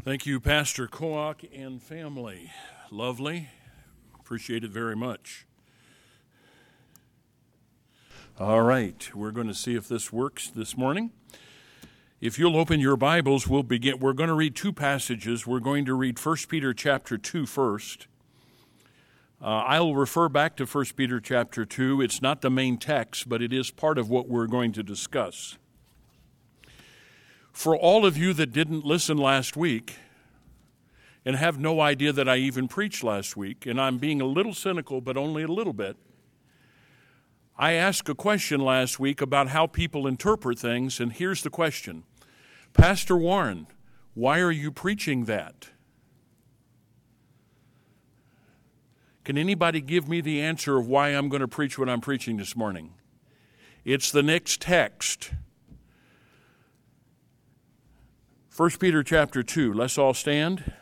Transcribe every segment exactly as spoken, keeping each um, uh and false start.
Thank you, Pastor Koak and family. Lovely. Appreciate it very much. All right, we're going to see if this works this morning. If you'll open your Bibles, we'll begin. We're going to read two passages. We're going to read First Peter chapter two first. Uh, I'll refer back to First Peter chapter two. It's not the main text, but it is part of what we're going to discuss. For all of you that didn't listen last week and have no idea that I even preached last week, and I'm being a little cynical, but only a little bit, I asked a question last week about how people interpret things, and here's the question. Pastor Warren, why are you preaching that? Can anybody give me the answer of why I'm going to preach what I'm preaching this morning? It's the next text. First Peter chapter two. Let's all stand.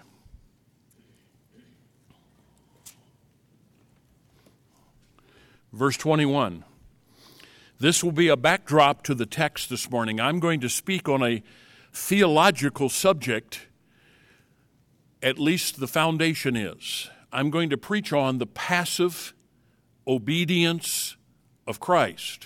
Verse twenty-one. This will be a backdrop to the text this morning. I'm going to speak on a theological subject, at least the foundation is. I'm going to preach on the passive obedience of Christ.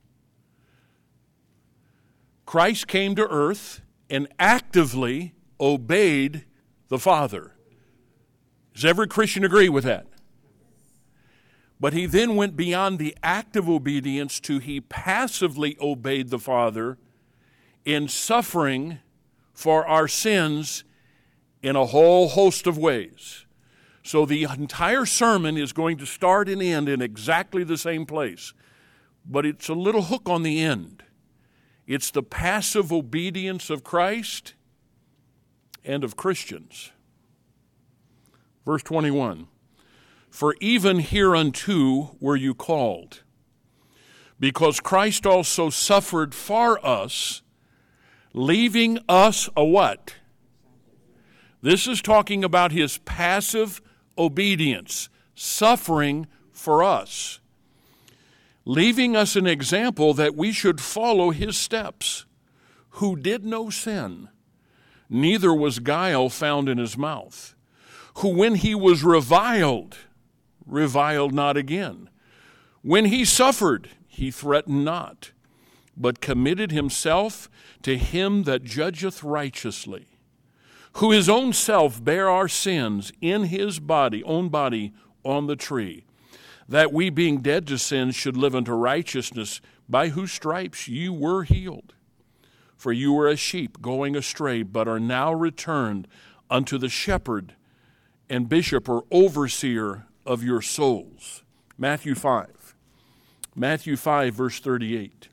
Christ came to earth and actively obeyed the Father. Does every Christian agree with that? But he then went beyond the active obedience to he passively obeyed the Father in suffering for our sins in a whole host of ways. So the entire sermon is going to start and end in exactly the same place. But it's a little hook on the end. It's the passive obedience of Christ and of Christians. Verse twenty-one, for even hereunto were you called, because Christ also suffered for us, leaving us a what? This is talking about his passive obedience, suffering for us, leaving us an example that we should follow his steps, who did no sin, neither was guile found in his mouth, who when he was reviled, reviled not again. When he suffered, he threatened not, but committed himself to him that judgeth righteously, who his own self bare our sins in his body, own body, on the tree, that we, being dead to sin, should live unto righteousness, by whose stripes you were healed. For you were as sheep going astray, but are now returned unto the shepherd and bishop or overseer of your souls. Matthew five. Matthew five, verse thirty-eight.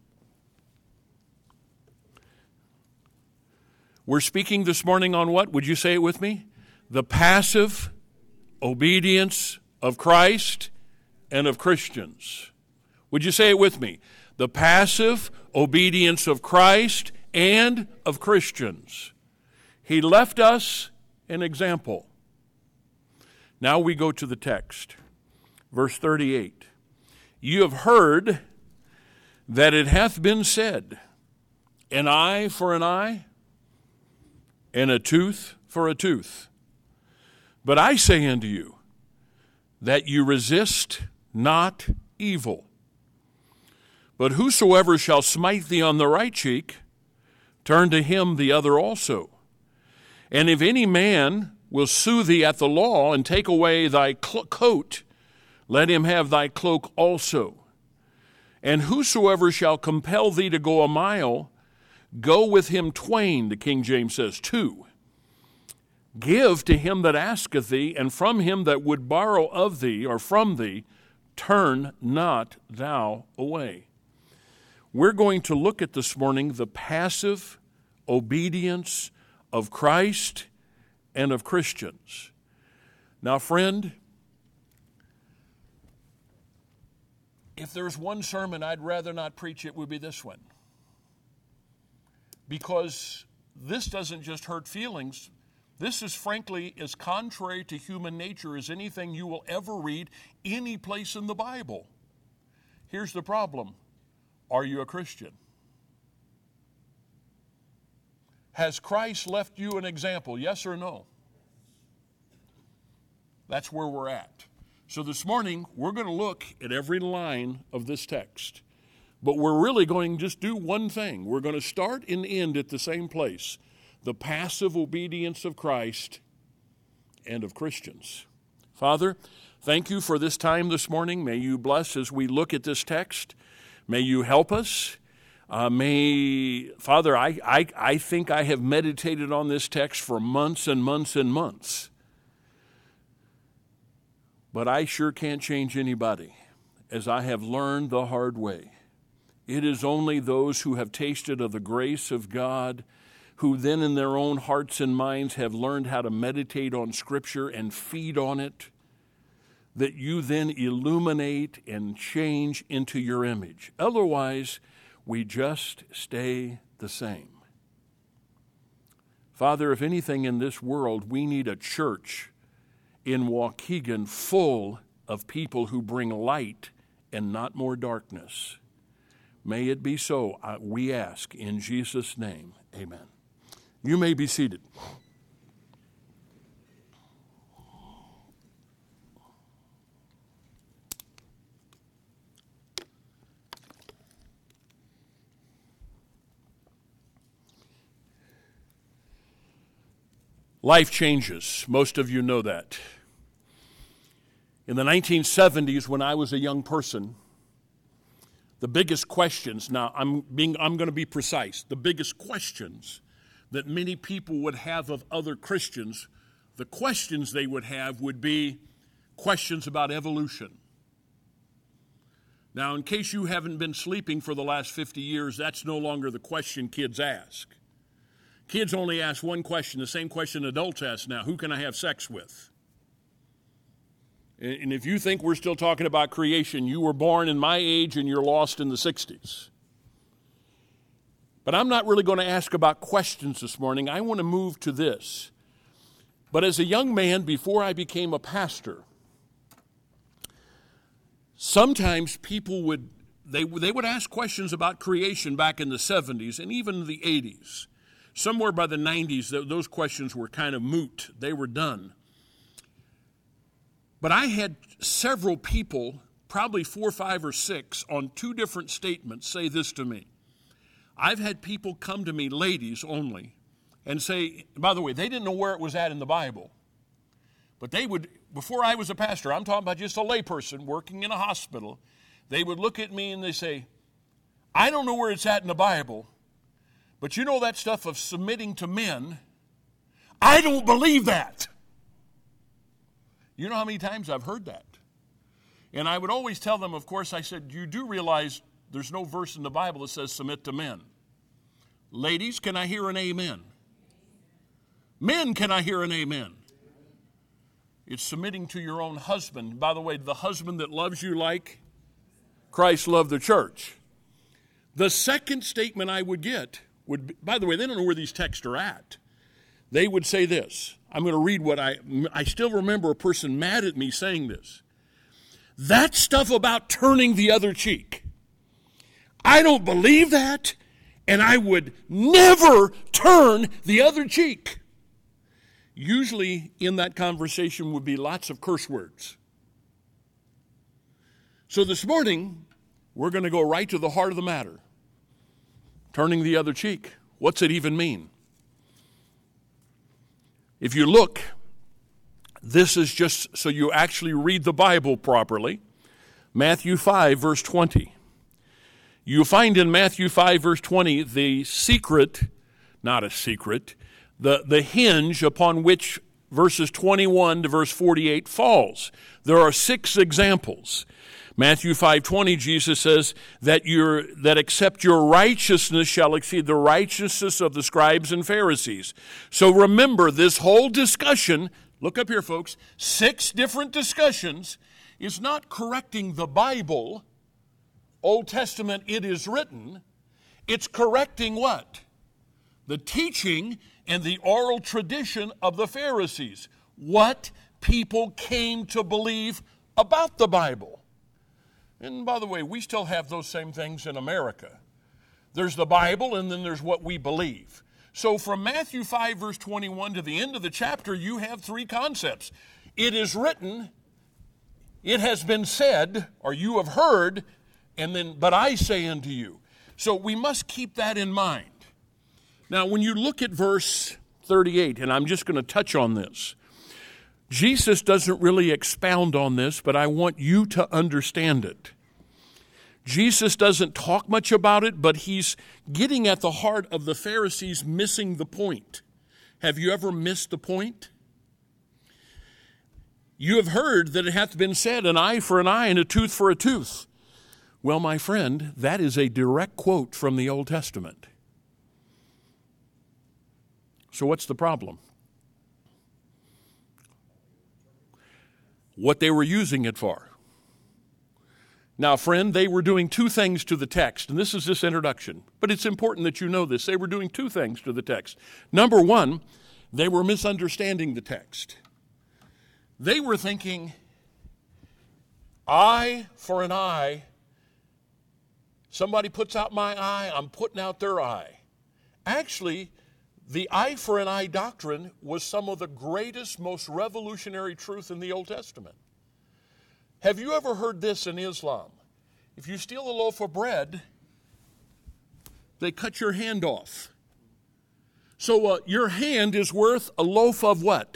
We're speaking this morning on what? Would you say it with me? The passive obedience of Christ and of Christians. Would you say it with me? The passive obedience of Christ and of Christians. He left us an example. Now we go to the text. Verse thirty-eight. You have heard that it hath been said, an eye for an eye, and a tooth for a tooth. But I say unto you, that you resist not evil. But whosoever shall smite thee on the right cheek, turn to him the other also. And if any man will sue thee at the law, and take away thy cl- coat, let him have thy cloak also. And whosoever shall compel thee to go a mile, go with him twain, the King James says, two. Give to him that asketh thee, and from him that would borrow of thee, or from thee, turn not thou away. We're going to look at this morning the passive obedience of Christ and of Christians. Now, friend, if there's one sermon I'd rather not preach, it would be this one. Because this doesn't just hurt feelings. This is frankly as contrary to human nature as anything you will ever read any place in the Bible. Here's the problem. Are you a Christian? Has Christ left you an example? Yes or no? That's where we're at. So this morning, we're going to look at every line of this text. But we're really going to just do one thing. We're going to start and end at the same place. The passive obedience of Christ and of Christians. Father, thank you for this time this morning. May you bless as we look at this text. May you help us. Uh, may, Father, I, I, I think I have meditated on this text for months and months and months. But I sure can't change anybody, as I have learned the hard way. It is only those who have tasted of the grace of God, who then in their own hearts and minds have learned how to meditate on Scripture and feed on it, that you then illuminate and change into your image. Otherwise, we just stay the same. Father, if anything in this world, we need a church in Waukegan full of people who bring light and not more darkness. May it be so, uh, we ask in Jesus' name. Amen. You may be seated. Life changes. Most of you know that. In the nineteen seventies, when I was a young person, the biggest questions, now I'm being I'm going to be precise, the biggest questions that many people would have of other Christians, the questions they would have would be questions about evolution. Now, in case you haven't been sleeping for the last fifty years, that's no longer the question kids ask. Kids only ask one question, the same question adults ask now: who can I have sex with? And if you think we're still talking about creation, you were born in my age and you're lost in the sixties. But I'm not really going to ask about questions this morning. I want to move to this. But as a young man, before I became a pastor, sometimes people would, they, they would ask questions about creation back in the seventies and even the eighties. Somewhere by the nineties, those questions were kind of moot. They were done. But I had several people, probably four, five, or six, on two different statements say this to me. I've had people come to me, ladies only, and say, by the way, they didn't know where it was at in the Bible. But they would, before I was a pastor, I'm talking about just a layperson working in a hospital, they would look at me and they say, I don't know where it's at in the Bible, but you know that stuff of submitting to men, I don't believe that. You know how many times I've heard that? And I would always tell them, of course, I said, you do realize there's no verse in the Bible that says submit to men. Ladies, can I hear an amen? Men, can I hear an amen? It's submitting to your own husband. By the way, the husband that loves you like Christ loved the church. The second statement I would get would be, by the way, they don't know where these texts are at. They would say this. I'm going to read what I, I still remember a person mad at me saying this. That stuff about turning the other cheek. I don't believe that, and I would never turn the other cheek. Usually in that conversation would be lots of curse words. So this morning, we're going to go right to the heart of the matter. Turning the other cheek. What's it even mean? If you look, this is just so you actually read the Bible properly. Matthew five, verse twenty. You find in Matthew five, verse twenty, the secret, not a secret, the, the hinge upon which verses twenty-one to verse forty-eight falls. There are six examples. Matthew five twenty, Jesus says that your that except your righteousness shall exceed the righteousness of the scribes and Pharisees. So remember, this whole discussion, look up here, folks, six different discussions, is not correcting the Bible, Old Testament, it is written. It's correcting what? The teaching and the oral tradition of the Pharisees. What people came to believe about the Bible. And by the way, we still have those same things in America. There's the Bible, and then there's what we believe. So from Matthew five, verse twenty-one to the end of the chapter, you have three concepts. It is written, it has been said, or you have heard, and then, but I say unto you. So we must keep that in mind. Now, when you look at verse thirty-eight, and I'm just going to touch on this, Jesus doesn't really expound on this, but I want you to understand it. Jesus doesn't talk much about it, but he's getting at the heart of the Pharisees missing the point. Have you ever missed the point? You have heard that it hath been said, an eye for an eye and a tooth for a tooth. Well, my friend, that is a direct quote from the Old Testament. So what's the problem? What they were using it for. Now, friend, they were doing two things to the text, and this is this introduction. But it's important that you know this. They were doing two things to the text. Number one, they were misunderstanding the text. They were thinking, eye for an eye. Somebody puts out my eye, I'm putting out their eye. Actually, the eye for an eye doctrine was some of the greatest, most revolutionary truth in the Old Testament. Have you ever heard this in Islam? If you steal a loaf of bread, they cut your hand off. So uh, your hand is worth a loaf of what?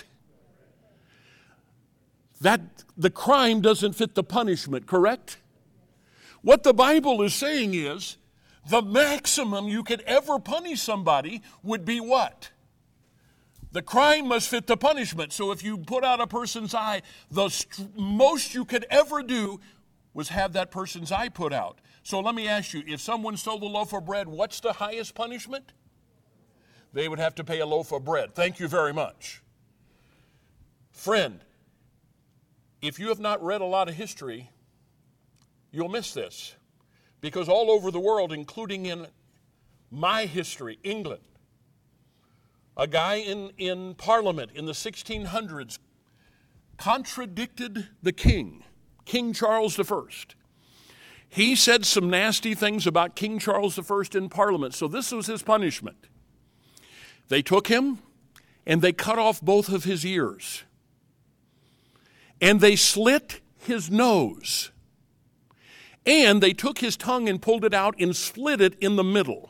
That the crime doesn't fit the punishment, correct? What the Bible is saying is, the maximum you could ever punish somebody would be what? The crime must fit the punishment. So if you put out a person's eye, the st- most you could ever do was have that person's eye put out. So let me ask you, if someone stole a loaf of bread, what's the highest punishment? They would have to pay a loaf of bread. Thank you very much. Friend, if you have not read a lot of history, you'll miss this. Because all over the world, including in my history, England, a guy in, in Parliament in the sixteen hundreds contradicted the king, King Charles the First. He said some nasty things about King Charles the First in Parliament, so this was his punishment. They took him and they cut off both of his ears. And they slit his nose. And they took his tongue and pulled it out and split it in the middle.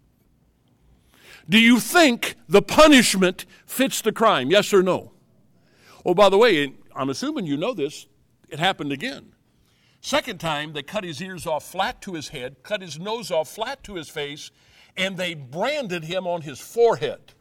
Do you think the punishment fits the crime? Yes or no? Oh, by the way, I'm assuming you know this. It happened again. Second time, they cut his ears off flat to his head, cut his nose off flat to his face, and they branded him on his forehead.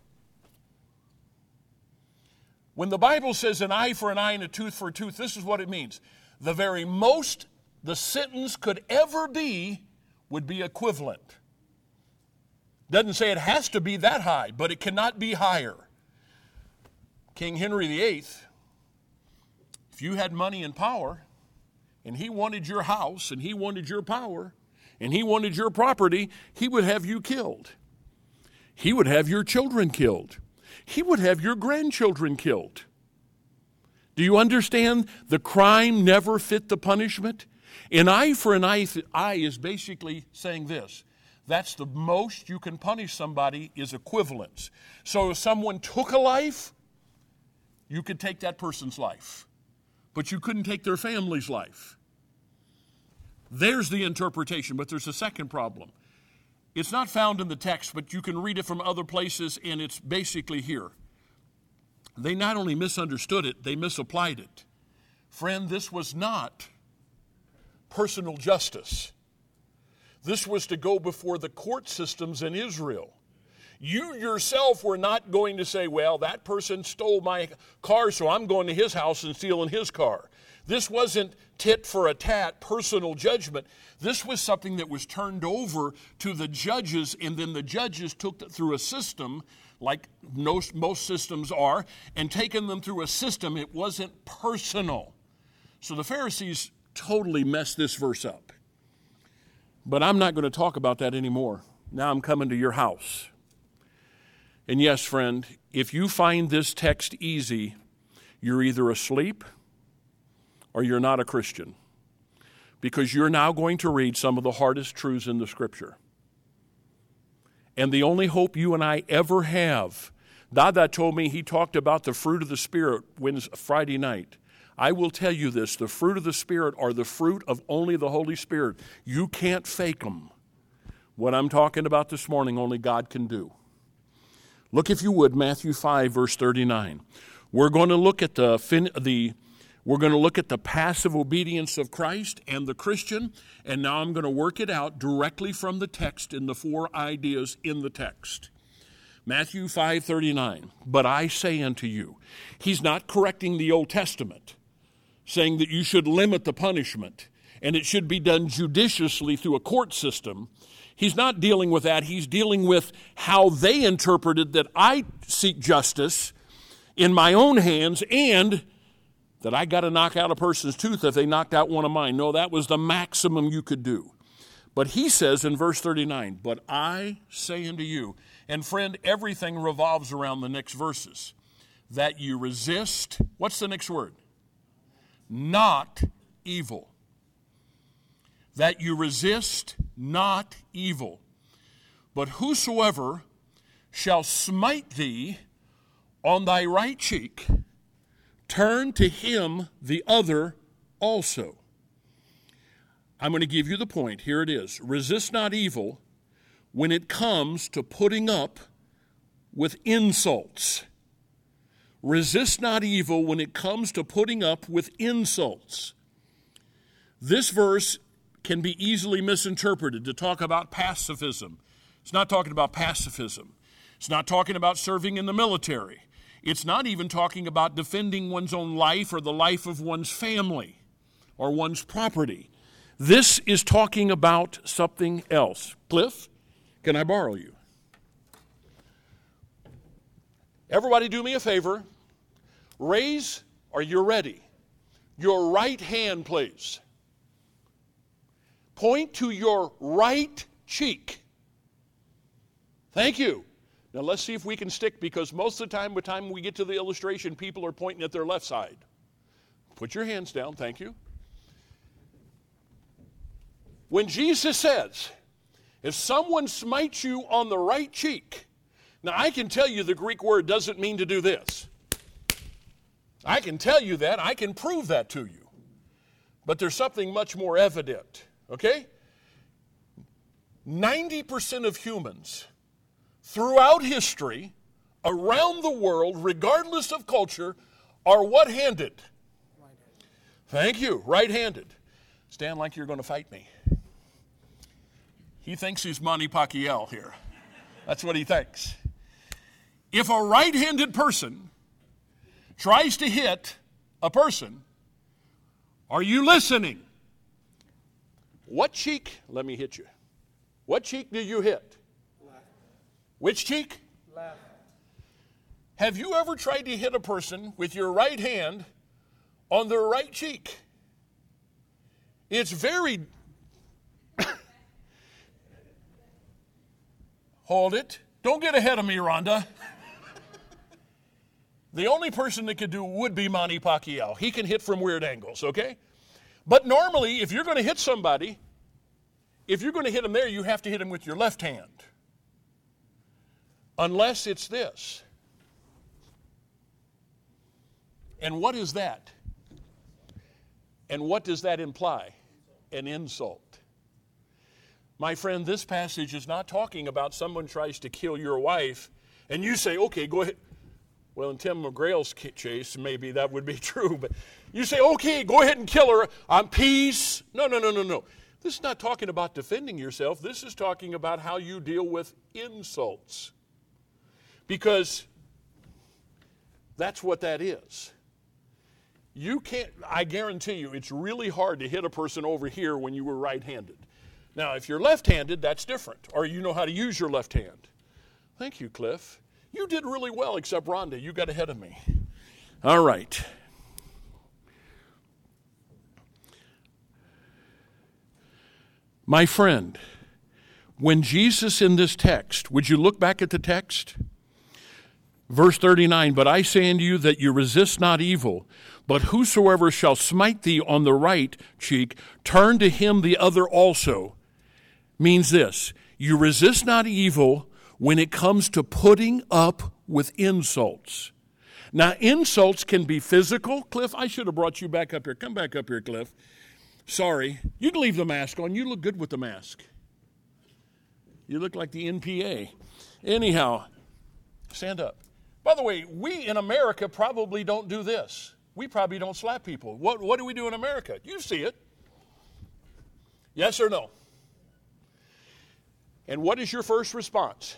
When the Bible says an eye for an eye and a tooth for a tooth, this is what it means. The very most the sentence could ever be would be equivalent. Doesn't say it has to be that high, but it cannot be higher. King Henry the Eighth, if you had money and power, and he wanted your house, and he wanted your power, and he wanted your property, he would have you killed. He would have your children killed. He would have your grandchildren killed. Do you understand? The crime never fit the punishment. An eye for an eye, eye is basically saying this. That's the most you can punish somebody is equivalence. So if someone took a life, you could take that person's life. But you couldn't take their family's life. There's the interpretation, but there's a second problem. It's not found in the text, but you can read it from other places, and it's basically here. They not only misunderstood it, they misapplied it. Friend, this was not personal justice. This was to go before the court systems in Israel. You yourself were not going to say, well, that person stole my car, so I'm going to his house and stealing his car. This wasn't tit for a tat, personal judgment. This was something that was turned over to the judges, and then the judges took it through a system, like most, most systems are, and taken them through a system. It wasn't personal. So the Pharisees totally messed this verse up. But I'm not going to talk about that anymore. Now I'm coming to your house. And yes, friend, if you find this text easy, you're either asleep or you're not a Christian. Because you're now going to read some of the hardest truths in the Scripture. and the only hope you and I ever have. Dada told me, he talked about the fruit of the Spirit Wednesday, Friday night. I will tell you this, the fruit of the Spirit are the fruit of only the Holy Spirit. You can't fake them. What I'm talking about this morning, only God can do. Look, if you would, Matthew five, verse thirty-nine. We're going to look at the the we're going to look at the passive obedience of Christ and the Christian, and now I'm going to work it out directly from the text in the four ideas in the text. Matthew five thirty-nine. But I say unto you, he's not correcting the Old Testament, saying that you should limit the punishment and it should be done judiciously through a court system. He's not dealing with that. He's dealing with how they interpreted that I seek justice in my own hands and that I got to knock out a person's tooth if they knocked out one of mine. No, that was the maximum you could do. But he says in verse thirty-nine, but I say unto you, and friend, everything revolves around the next verses, that you resist, what's the next word? Not evil. That you resist not evil. But whosoever shall smite thee on thy right cheek, turn to him the other also. I'm going to give you the point. Here it is. Resist not evil when it comes to putting up with insults. Resist not evil when it comes to putting up with insults. This verse can be easily misinterpreted to talk about pacifism. It's not talking about pacifism. It's not talking about serving in the military. It's not even talking about defending one's own life or the life of one's family or one's property. This is talking about something else. Cliff, can I borrow you? Everybody do me a favor. Raise, are you ready? Your right hand, please. Point to your right cheek. Thank you. Now let's see if we can stick, because most of the time, by the time we get to the illustration, people are pointing at their left side. Put your hands down, thank you. When Jesus says, if someone smites you on the right cheek, now I can tell you the Greek word doesn't mean to do this. I can tell you that, I can prove that to you. But there's something much more evident, okay? ninety percent of humans throughout history, around the world, regardless of culture, are what-handed? Right-handed. Thank you, right-handed. Stand like you're going to fight me. He thinks he's Manny Pacquiao here. That's what he thinks. If a right-handed person tries to hit a person, are you listening? What cheek? Let me hit you. What cheek do you hit? Left. Which cheek? Left. Have you ever tried to hit a person with your right hand on their right cheek? It's very... Hold it. Don't get ahead of me, Rhonda. The only person that could do would be Manny Pacquiao. He can hit from weird angles, okay? But normally, if you're going to hit somebody, if you're going to hit them there, you have to hit them with your left hand. Unless it's this. And what is that? And what does that imply? An insult. My friend, this passage is not talking about someone tries to kill your wife and you say, okay, go ahead. Well, in Tim McGrail's case, maybe that would be true, but you say, okay, go ahead and kill her. I'm peace. No, no, no, no, no. This is not talking about defending yourself. This is talking about how you deal with insults. Because that's what that is. You can't, I guarantee you, it's really hard to hit a person over here when you were right-handed. Now, if you're left-handed, that's different, or you know how to use your left hand. Thank you, Cliff. You did really well, except Rhonda. You got ahead of me. All right. My friend, when Jesus in this text, would you look back at the text? Verse thirty-nine, but I say unto you that you resist not evil, but whosoever shall smite thee on the right cheek, turn to him the other also. Means this, you resist not evil when it comes to putting up with insults. Now, insults can be physical. Cliff, I should have brought you back up here. Come back up here, Cliff. Sorry. You can leave the mask on. You look good with the mask. You look like the N P A. Anyhow, stand up. By the way, we in America probably don't do this. We probably don't slap people. What, what do we do in America? You see it. Yes or no? And what is your first response?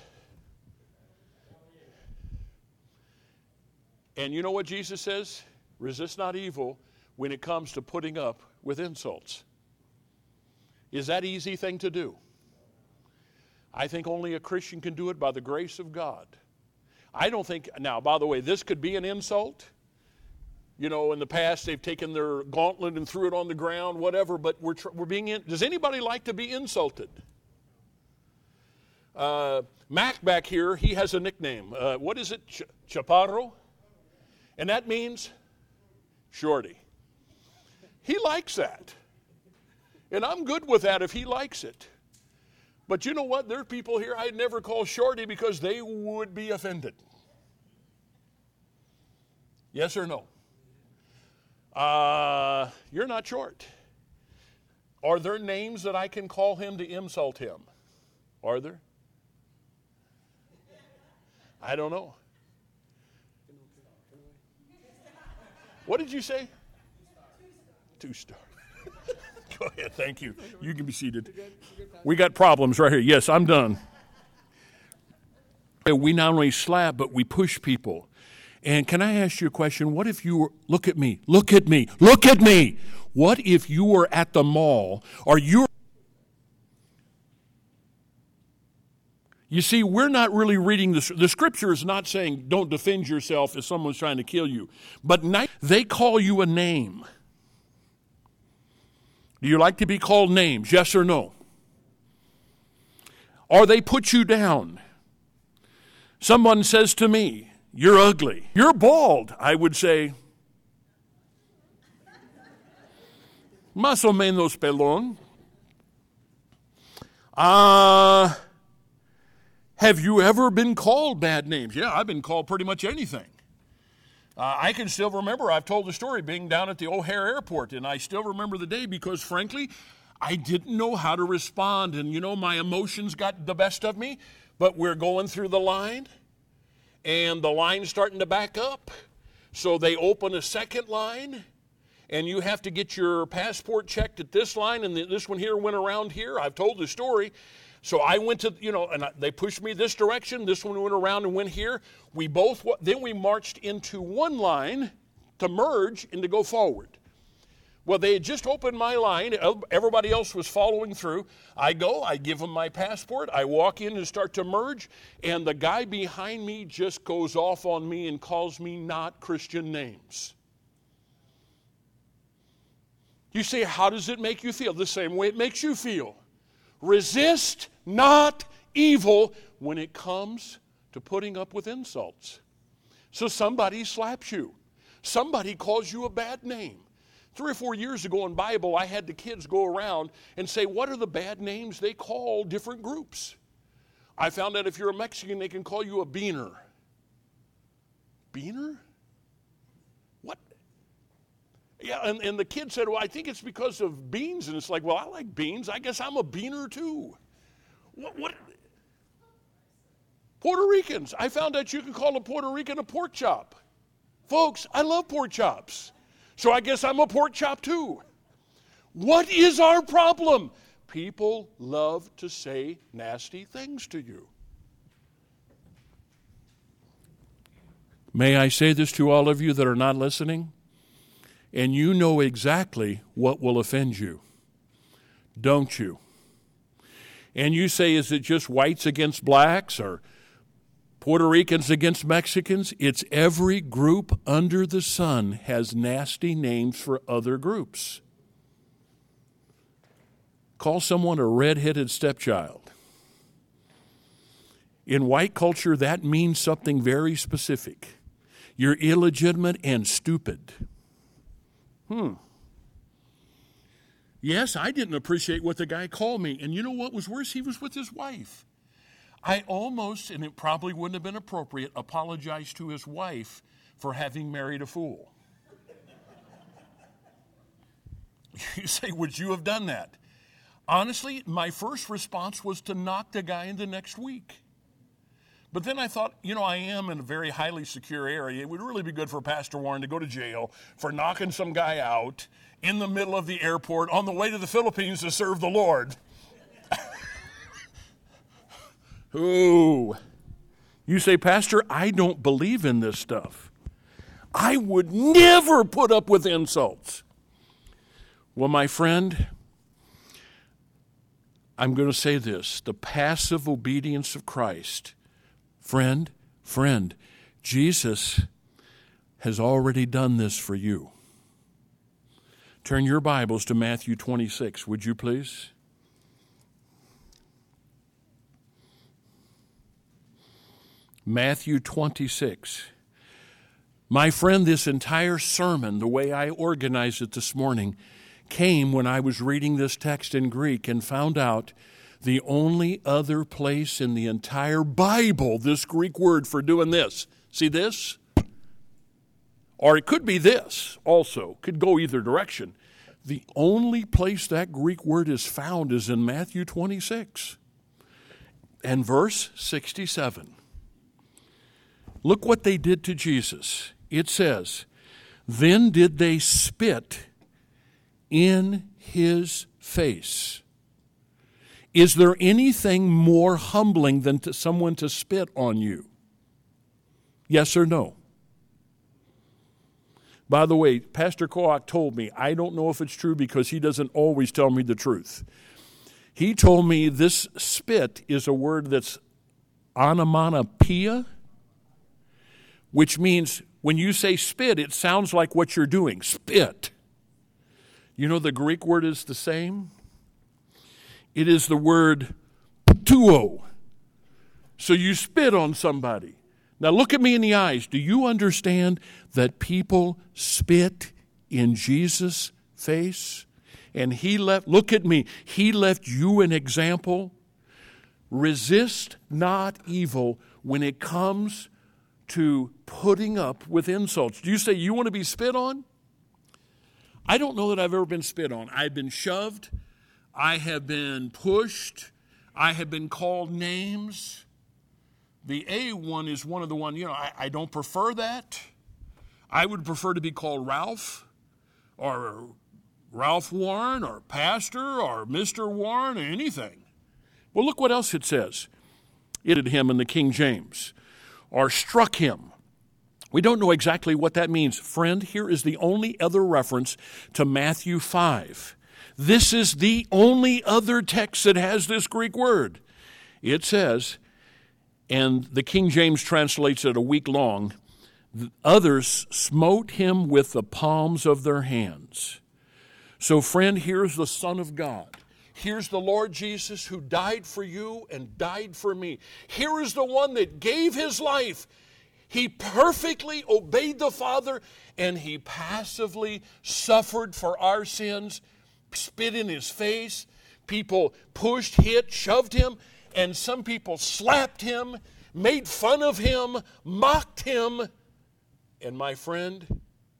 And you know what Jesus says? Resist not evil when it comes to putting up with insults. Is that an easy thing to do? I think only a Christian can do it by the grace of God. I don't think, now, by the way, this could be an insult. You know, in the past, they've taken their gauntlet and threw it on the ground, whatever, but we're, tr- we're being, in, does anybody like to be insulted? Uh, Mac back here, he has a nickname. Uh, what is it? Ch- Chaparro? And that means shorty. He likes that. And I'm good with that if he likes it. But you know what? There are people here I'd never call shorty because they would be offended. Yes or no? Uh, you're not short. Are there names that I can call him to insult him? Are there? I don't know. What did you say? Two star. Go ahead, thank you. You can be seated. We got problems right here. Yes, I'm done. We not only slap, but we push people. And can I ask you a question? What if you were, look at me, look at me, look at me. What if you were at the mall or you're, you see, we're not really reading the, the scripture is not saying don't defend yourself if someone's trying to kill you. But they call you a name. Do you like to be called names, yes or no? Or they put you down. Someone says to me, you're ugly, you're bald. I would say, más o menos pelón. Uh, have you ever been called bad names? Yeah, I've been called pretty much anything. Uh, I can still remember, I've told the story, being down at the O'Hare Airport, and I still remember the day because, frankly, I didn't know how to respond. And, you know, my emotions got the best of me, but we're going through the line, and the line's starting to back up. So they open a second line, and you have to get your passport checked at this line, and this one here went around here. I've told the story. So I went to, you know, and they pushed me this direction. This one went around and went here. We both, then we marched into one line to merge and to go forward. Well, they had just opened my line. Everybody else was following through. I go, I give them my passport. I walk in and start to merge. And the guy behind me just goes off on me and calls me not Christian names. You say, how does it make you feel? The same way it makes you feel. Resist not evil when it comes to putting up with insults. So somebody slaps you. Somebody calls you a bad name. Three or four years ago in Bible, I had the kids go around and say, what are the bad names they call different groups? I found out if you're a Mexican, they can call you a beaner. Beaner? What? Yeah, and, and the kid said, well, I think it's because of beans. And it's like, well, I like beans. I guess I'm a beaner too. What? what? Puerto Ricans. I found out you can call a Puerto Rican a pork chop. Folks, I love pork chops. So I guess I'm a pork chop too. What is our problem? People love to say nasty things to you. May I say this to all of you that are not listening? And you know exactly what will offend you, don't you? And you say, is it just whites against blacks or Puerto Ricans against Mexicans? It's every group under the sun has nasty names for other groups. Call someone a red-headed stepchild. In white culture, that means something very specific. You're illegitimate and stupid. Hmm. Yes, I didn't appreciate what the guy called me. And you know what was worse? He was with his wife. I almost, and it probably wouldn't have been appropriate, apologized to his wife for having married a fool. You say, would you have done that? Honestly, my first response was to knock the guy in the next week. But then I thought, you know, I am in a very highly secure area. It would really be good for Pastor Warren to go to jail for knocking some guy out in the middle of the airport on the way to the Philippines to serve the Lord. Ooh. You say, Pastor, I don't believe in this stuff. I would never put up with insults. Well, my friend, I'm going to say this. The passive obedience of Christ, friend, friend, Jesus has already done this for you. Turn your Bibles to Matthew twenty-six, would you please? Matthew twenty-six. My friend, this entire sermon, the way I organized it this morning, came when I was reading this text in Greek and found out the only other place in the entire Bible, this Greek word for doing this. See this? Or it could be this also. Could go either direction. The only place that Greek word is found is in Matthew twenty-six and verse sixty-seven. Look what they did to Jesus. It says, then did they spit in his face. Is there anything more humbling than to someone to spit on you? Yes or no? By the way, Pastor Koak told me, I don't know if it's true because he doesn't always tell me the truth. He told me this spit is a word that's onomatopoeia, which means when you say spit, it sounds like what you're doing, spit. You know the Greek word is the same? It is the word ptuo. So you spit on somebody. Now look at me in the eyes. Do you understand that people spit in Jesus' face? And he left, look at me, he left you an example. Resist not evil when it comes to putting up with insults. Do you say you want to be spit on? I don't know that I've ever been spit on. I've been shoved. I have been pushed. I have been called names. The A one is one of the one, you know, I, I don't prefer that. I would prefer to be called Ralph or Ralph Warren or Pastor or Mister Warren or anything. Well, look what else it says. It did him in the King James. Or struck him. We don't know exactly what that means. Friend, here is the only other reference to Matthew five. This is the only other text that has this Greek word. It says, and the King James translates it a week long, others smote him with the palms of their hands. So friend, here's the Son of God. Here's the Lord Jesus who died for you and died for me. Here is the one that gave his life. He perfectly obeyed the Father and he passively suffered for our sins, spit in his face. People pushed, hit, shoved him, and some people slapped him, made fun of him, mocked him. And my friend,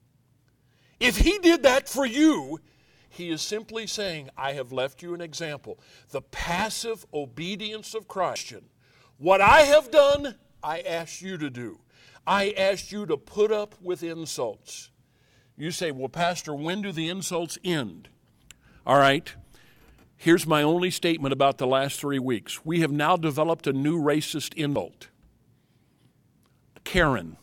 if he did that for you, he is simply saying, I have left you an example. The passive obedience of Christ. What I have done, I asked you to do. I asked you to put up with insults. You say, well, Pastor, when do the insults end? All right. Here's my only statement about the last three weeks. We have now developed a new racist insult. Karen.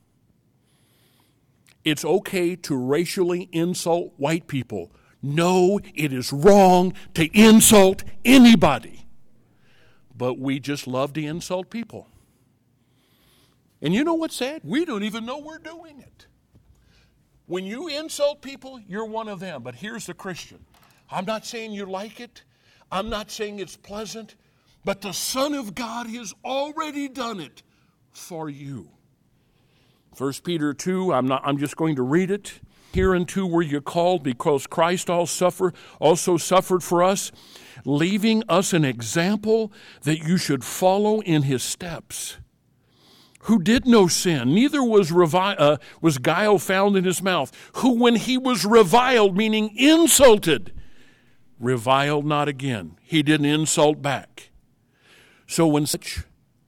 It's okay to racially insult white people. No, it is wrong to insult anybody. But we just love to insult people. And you know what's sad? We don't even know we're doing it. When you insult people, you're one of them. But here's the Christian. I'm not saying you like it. I'm not saying it's pleasant. But the Son of God has already done it for you. First Peter two, I'm not I'm just going to read it. Hereunto were you called, because Christ all suffer, also suffered for us, leaving us an example that you should follow in his steps. Who did no sin, neither was revi- uh, was guile found in his mouth. Who, when he was reviled, meaning insulted, reviled not again. He didn't insult back. So when such,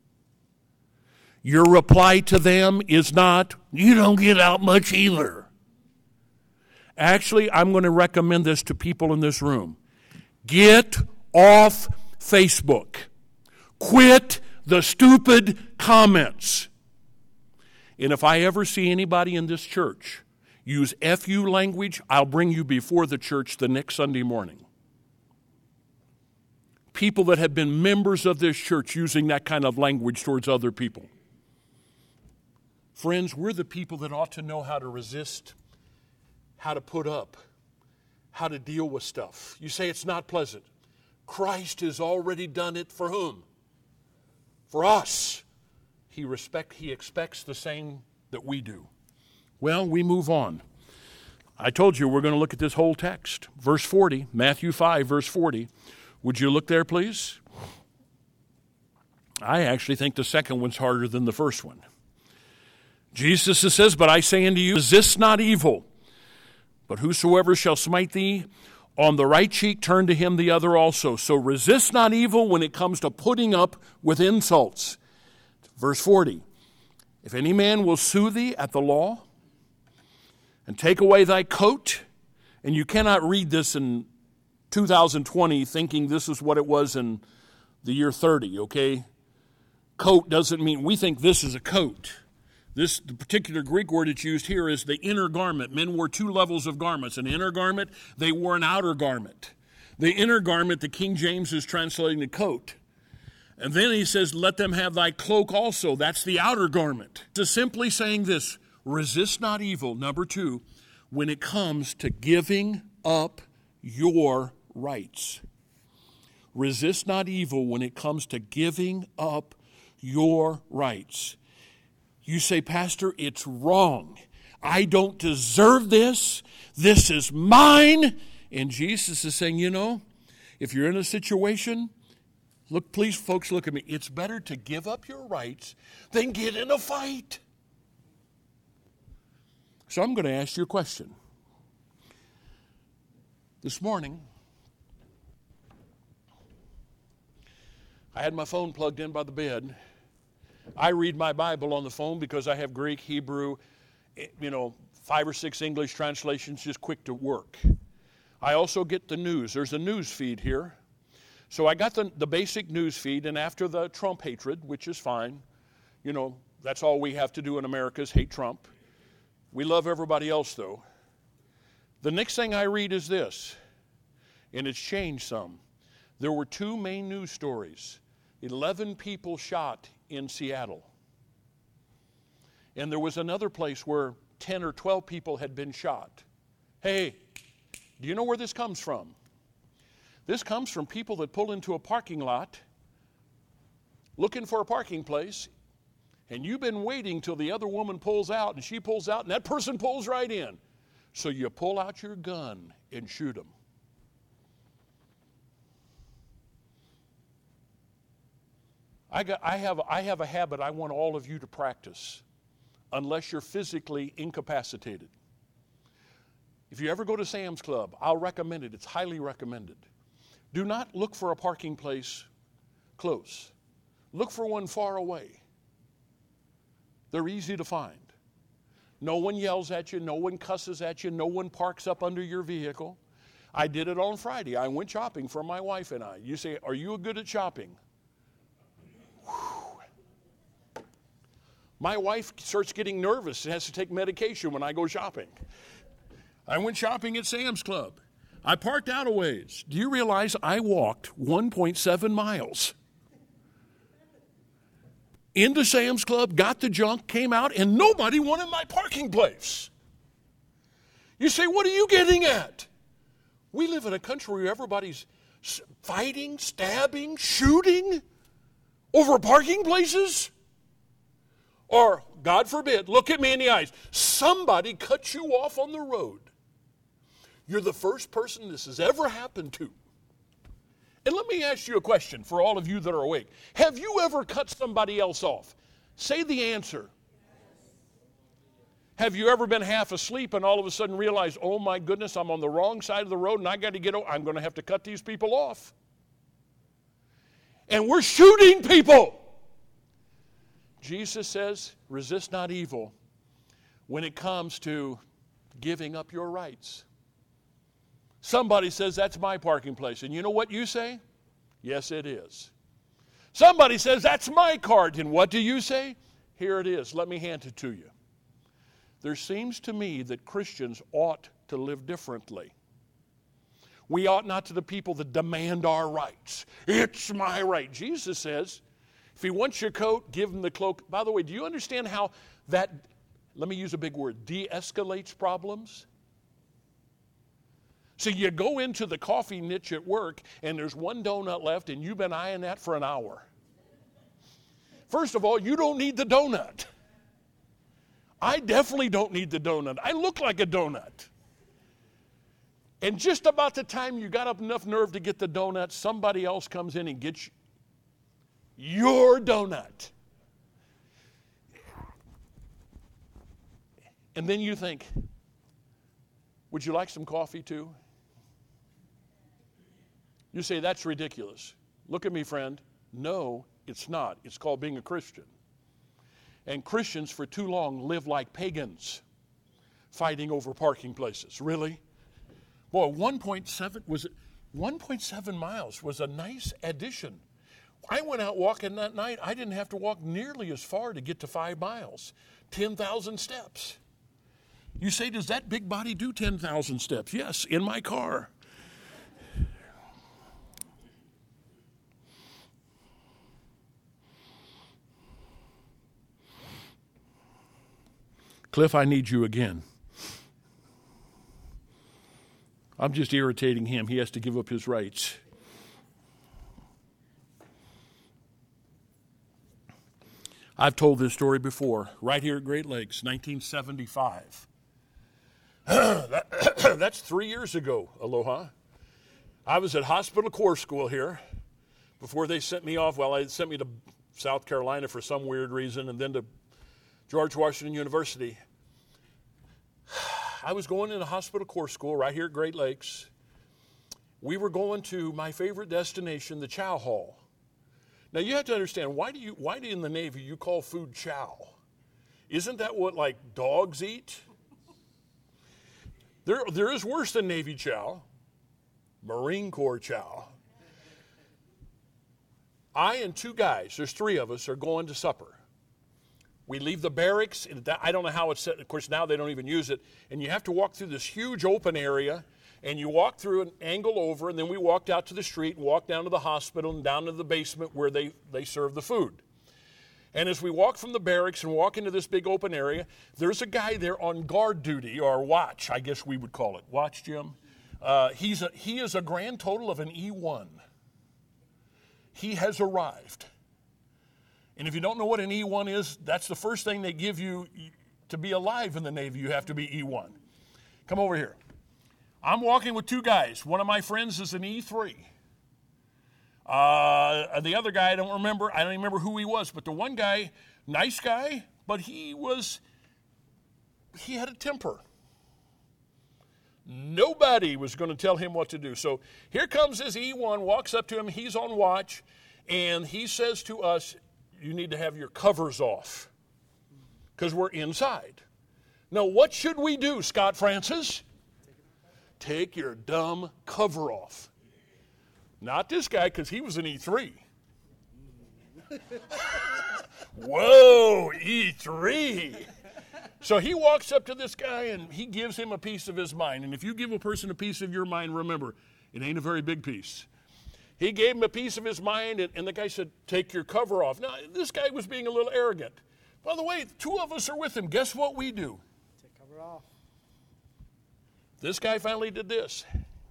your reply to them is not, you don't get out much either. Actually, I'm going to recommend this to people in this room. Get off Facebook. Quit the stupid comments. And if I ever see anybody in this church use F U language, I'll bring you before the church the next Sunday morning. People that have been members of this church using that kind of language towards other people. Friends, we're the people that ought to know how to resist, how to put up, how to deal with stuff. You say it's not pleasant. Christ has already done it for whom? For us. He respect, he expects the same that we do. Well, we move on. I told you we're going to look at this whole text. Verse forty, Matthew five, verse forty. Would you look there, please? I actually think the second one's harder than the first one. Jesus says, but I say unto you, resist not evil. But whosoever shall smite thee on the right cheek, turn to him the other also. So resist not evil when it comes to putting up with insults. Verse forty, if any man will sue thee at the law and take away thy coat, and you cannot read this in two thousand twenty thinking this is what it was in the year thirty, okay? Coat doesn't mean, we think this is a coat. This, the particular Greek word it's used here is the inner garment. Men wore two levels of garments. An inner garment, they wore an outer garment. The inner garment, the King James is translating the coat. And then he says, let them have thy cloak also. That's the outer garment. It's simply saying this, resist not evil. Number two, when it comes to giving up your rights. Resist not evil when it comes to giving up your rights. You say, Pastor, it's wrong. I don't deserve this. This is mine. And Jesus is saying, you know, if you're in a situation, look, please, folks, look at me. It's better to give up your rights than get in a fight. So I'm going to ask you a question. This morning, I had my phone plugged in by the bed. I read my Bible on the phone because I have Greek, Hebrew, you know, five or six English translations, just quick to work. I also get the news. There's a news feed here. So I got the, the basic news feed, and after the Trump hatred, which is fine, you know, that's all we have to do in America is hate Trump. We love everybody else, though. The next thing I read is this, and it's changed some. There were two main news stories. eleven people shot in Seattle. And there was another place where ten or twelve people had been shot. Hey, do you know where this comes from? This comes from people that pull into a parking lot looking for a parking place, and you've been waiting till the other woman pulls out, and she pulls out, and that person pulls right in. So you pull out your gun and shoot them. I, got, I, have, I have a habit I want all of you to practice, unless you're physically incapacitated. If you ever go to Sam's Club, I'll recommend it. It's highly recommended. Do not look for a parking place close. Look for one far away. They're easy to find. No one yells at you. No one cusses at you. No one parks up under your vehicle. I did it on Friday. I went shopping for my wife and I. You say, are you good at shopping? Whew. My wife starts getting nervous and has to take medication when I go shopping. I went shopping at Sam's Club. I parked out a ways. Do you realize I walked one point seven miles? Into Sam's Club, got the junk, came out, and nobody wanted my parking place. You say, what are you getting at? We live in a country where everybody's fighting, stabbing, shooting over parking places. Or, God forbid, look at me in the eyes, somebody cuts you off on the road, you're the first person this has ever happened to. And let me ask you a question for all of you that are awake. Have you ever cut somebody else off? Say the answer. Have you ever been half asleep and all of a sudden realized, oh my goodness, I'm on the wrong side of the road and I got to get over, I'm going to have to cut these people off. And we're shooting people. Jesus says, resist not evil when it comes to giving up your rights. Somebody says, that's my parking place. And you know what you say? Yes, it is. Somebody says, that's my card. And what do you say? Here it is. Let me hand it to you. There seems to me that Christians ought to live differently. We ought not to the people that demand our rights. It's my right. Jesus says, if he wants your coat, give him the cloak. By the way, do you understand how that, let me use a big word, de-escalates problems? So you go into the coffee niche at work and there's one donut left and you've been eyeing that for an hour. First of all, you don't need the donut. I definitely don't need the donut. I look like a donut. And just about the time you got up enough nerve to get the donut, somebody else comes in and gets your donut. And then you think, would you like some coffee too? You say, that's ridiculous. Look at me, friend. No, it's not. It's called being a Christian. And Christians for too long live like pagans, fighting over parking places. Really? Boy, one point seven was one point seven miles was a nice addition. I went out walking that night. I didn't have to walk nearly as far to get to five miles. ten thousand steps. You say, does that big body do ten thousand steps? Yes, in my car. Cliff, I need you again. I'm just irritating him. He has to give up his rights. I've told this story before, right here at Great Lakes, nineteen seventy-five. that, that's three years ago, Aloha. I was at Hospital Corps School here before they sent me off. Well, they sent me to South Carolina for some weird reason and then to George Washington University. I was going into Hospital Corps School right here at Great Lakes. We were going to my favorite destination, the Chow Hall. Now you have to understand, why do you why do in the Navy you call food chow? Isn't that what like dogs eat? There, there is worse than Navy chow, Marine Corps chow. I and two guys, there's three of us, are going to supper. We leave the barracks, and I don't know how it's set. Of course, now they don't even use it. And you have to walk through this huge open area, and you walk through an angle over, and then we walked out to the street and walked down to the hospital and down to the basement where they, they serve the food. And as we walk from the barracks and walk into this big open area, there's a guy there on guard duty, or watch, I guess we would call it. Watch, Jim? Uh, he's a, he is a grand total of an E one. He has arrived. And if you don't know what an E one is, that's the first thing they give you to be alive in the Navy. You have to be E one. Come over here. I'm walking with two guys. One of my friends is an E three. Uh, the other guy, I don't remember. I don't even remember who he was. But the one guy, nice guy, but he was, he had a temper. Nobody was going to tell him what to do. So here comes this E one, walks up to him. He's on watch, and he says to us, you need to have your covers off because we're inside. Now, what should we do, Scott Francis? Take your dumb cover off. Not this guy, because he was an E three. Whoa, E three. So he walks up to this guy and he gives him a piece of his mind. And if you give a person a piece of your mind, remember, it ain't a very big piece. He gave him a piece of his mind, and, and the guy said, take your cover off. Now, this guy was being a little arrogant. By the way, two of us are with him. Guess what we do? Take cover off. This guy finally did this.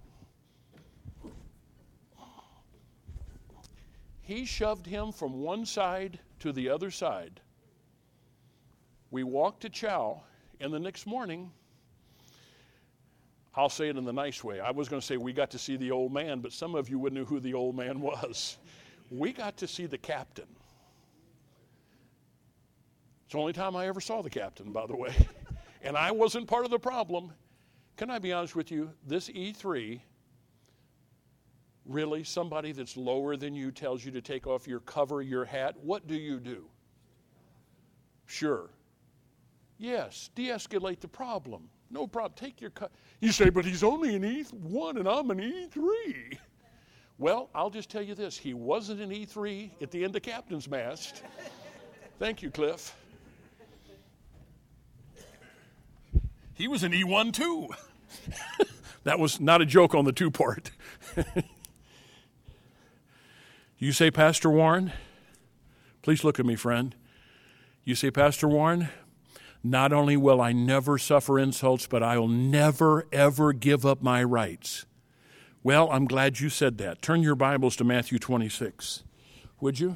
He shoved him from one side to the other side. We walked to chow, And the next morning, I'll say it in the nice way. I was going to say we got to see the old man, but some of you wouldn't know who the old man was. We got to see the captain. It's the only time I ever saw the captain, by the way. And I wasn't part of the problem. Can I be honest with you? This E three, really, somebody that's lower than you tells you to take off your cover, your hat, what do you do? Sure. Yes, de-escalate the problem. No problem. Take your cover. You say, but he's only an E one and I'm an E three. Well, I'll just tell you this. He wasn't an E three at the end of captain's mast. Thank you, Cliff. He was an E one too. That was not a joke on the two part. You say, Pastor Warren, please look at me, friend. You say, Pastor Warren, not only will I never suffer insults, but I will never, ever give up my rights. Well, I'm glad you said that. Turn your Bibles to Matthew twenty-six, would you?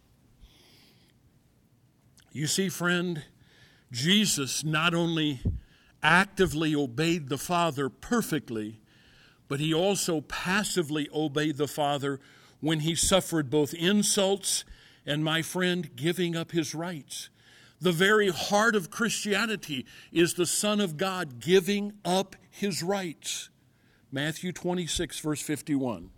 You see, friend, Jesus not only actively obeyed the Father perfectly, but he also passively obeyed the Father when he suffered both insults and, my friend, giving up his rights. The very heart of Christianity is the Son of God giving up his rights. Matthew twenty-six, verse fifty-one.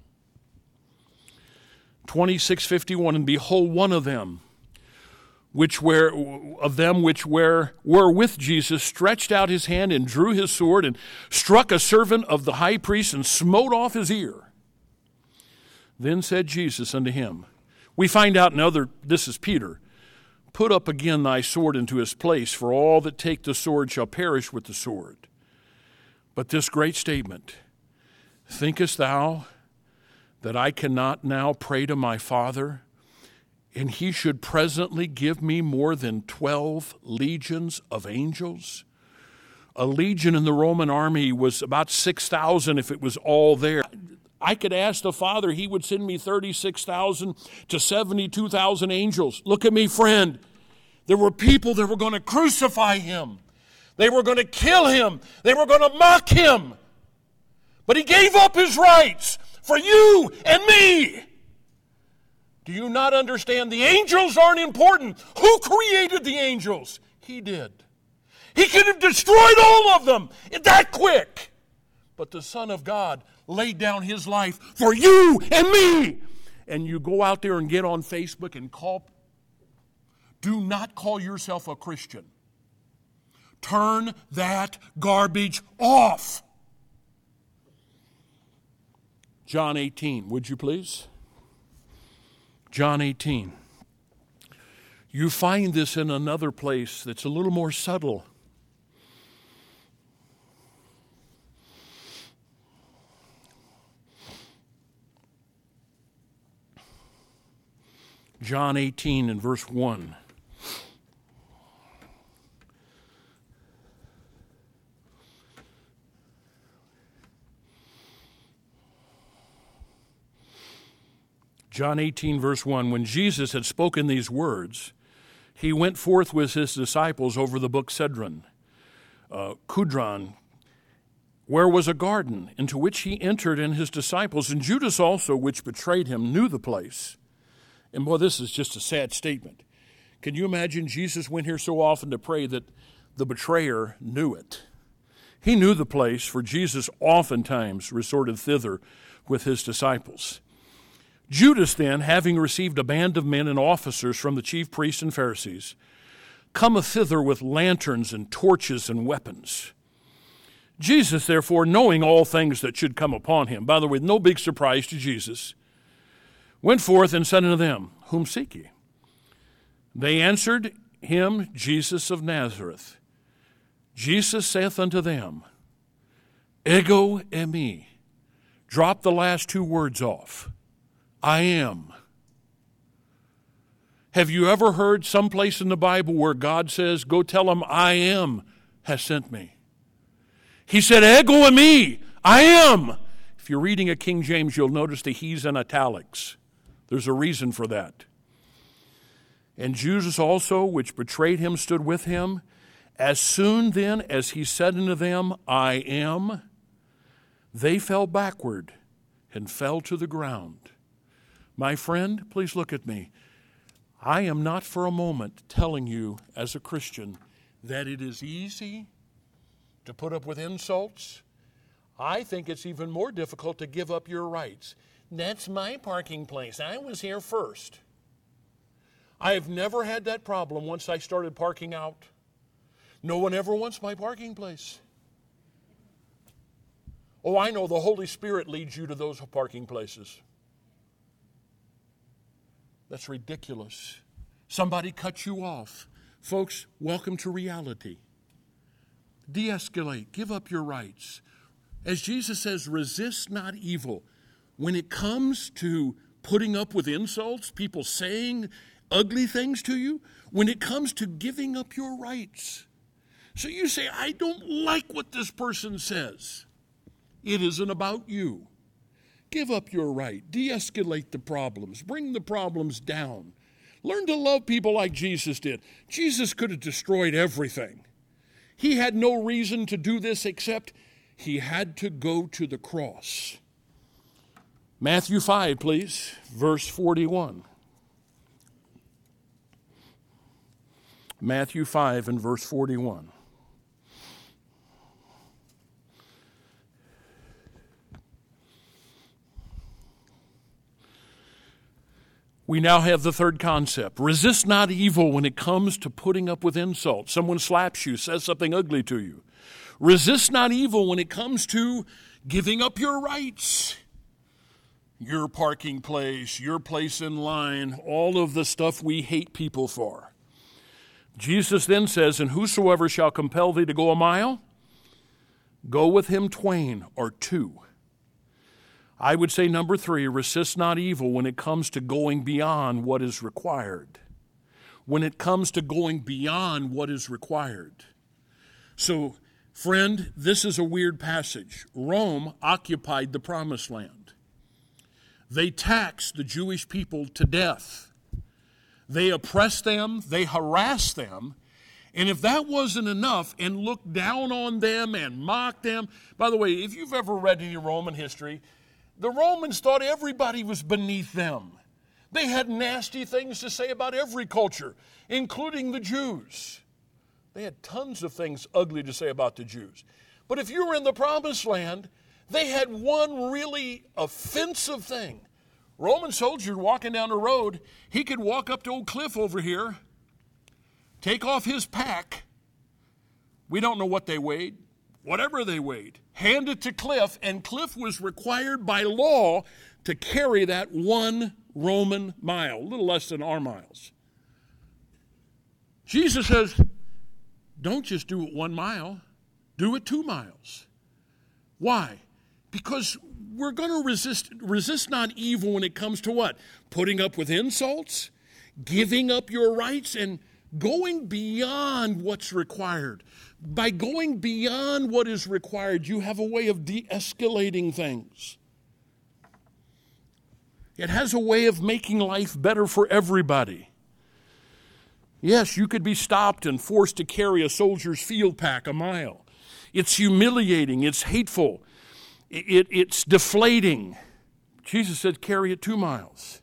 twenty-six, fifty-one, and behold, one of them, which were of them which were, were with Jesus, stretched out his hand and drew his sword and struck a servant of the high priest and smote off his ear. Then said Jesus unto him, we find out in other, this is Peter, put up again thy sword into his place, for all that take the sword shall perish with the sword. But this great statement, thinkest thou that I cannot now pray to my Father, and he should presently give me more than twelve legions of angels? A legion in the Roman army was about six thousand if it was all there. I could ask the Father, he would send me thirty-six thousand to seventy-two thousand angels. Look at me, friend. There were people that were going to crucify him. They were going to kill him. They were going to mock him. But he gave up his rights for you and me. Do you not understand? The angels aren't important. Who created the angels? He did. He could have destroyed all of them that quick. But the Son of God laid down his life for you and me. And you go out there and get on Facebook and call. Do not call yourself a Christian. Turn that garbage off. John eighteen, would you please? John eighteen. You find this in another place that's a little more subtle. John eighteen and verse one. John eighteen, verse one, when Jesus had spoken these words, he went forth with his disciples over the brook Cedron, uh, Kidron, where was a garden, into which he entered and his disciples, and Judas also, which betrayed him, knew the place. And boy, this is just a sad statement. Can you imagine Jesus went here so often to pray that the betrayer knew it? He knew the place, for Jesus oftentimes resorted thither with his disciples. Judas then, having received a band of men and officers from the chief priests and Pharisees, cometh thither with lanterns and torches and weapons. Jesus, therefore, knowing all things that should come upon him, by the way, no big surprise to Jesus, went forth and said unto them, whom seek ye? They answered him, Jesus of Nazareth. Jesus saith unto them, Ego eimi. Drop the last two words off. I am. Have you ever heard someplace in the Bible where God says, go tell him I am has sent me? He said, Ego eimi. I am. If you're reading a King James, you'll notice the he's in italics. There's a reason for that. And Judas also, which betrayed him, stood with him. As soon then as he said unto them, I am, they fell backward and fell to the ground. My friend, please look at me. I am not for a moment telling you as a Christian that it is easy to put up with insults. I think it's even more difficult to give up your rights. That's my parking place. I was here first. I have never had that problem once I started parking out. No one ever wants my parking place. Oh, I know the Holy Spirit leads you to those parking places. That's ridiculous. Somebody cut you off. Folks, welcome to reality. De-escalate. Give up your rights. As Jesus says, resist not evil. When it comes to putting up with insults, people saying ugly things to you, when it comes to giving up your rights. So you say, I don't like what this person says. It isn't about you. Give up your right. De-escalate the problems. Bring the problems down. Learn to love people like Jesus did. Jesus could have destroyed everything. He had no reason to do this except he had to go to the cross. Matthew five, please, verse forty-one. Matthew five and verse forty-one. We now have the third concept. Resist not evil when it comes to putting up with insults. Someone slaps you, says something ugly to you. Resist not evil when it comes to giving up your rights. Your parking place, your place in line, all of the stuff we hate people for. Jesus then says, and whosoever shall compel thee to go a mile, go with him twain or two. I would say number three, resist not evil when it comes to going beyond what is required. When it comes to going beyond what is required. So, friend, this is a weird passage. Rome occupied the Promised Land. They taxed the Jewish people to death. They oppressed them, they harassed them, and if that wasn't enough, and looked down on them and mocked them. By the way, if you've ever read any Roman history, the Romans thought everybody was beneath them. They had nasty things to say about every culture, including the Jews. They had tons of things ugly to say about the Jews. But if you were in the Promised Land, they had one really offensive thing. Roman soldier walking down the road, he could walk up to old Cliff over here, take off his pack. We don't know what they weighed. Whatever they weighed, hand it to Cliff, and Cliff was required by law to carry that one Roman mile, a little less than our miles. Jesus says, don't just do it one mile, do it two miles. Why? Because we're going to resist, resist not evil when it comes to what? Putting up with insults, giving up your rights, and going beyond what's required. By going beyond what is required, you have a way of de-escalating things. It has a way of making life better for everybody. Yes, you could be stopped and forced to carry a soldier's field pack a mile. It's humiliating. It's hateful. It, it, it's deflating. Jesus said, carry it two miles.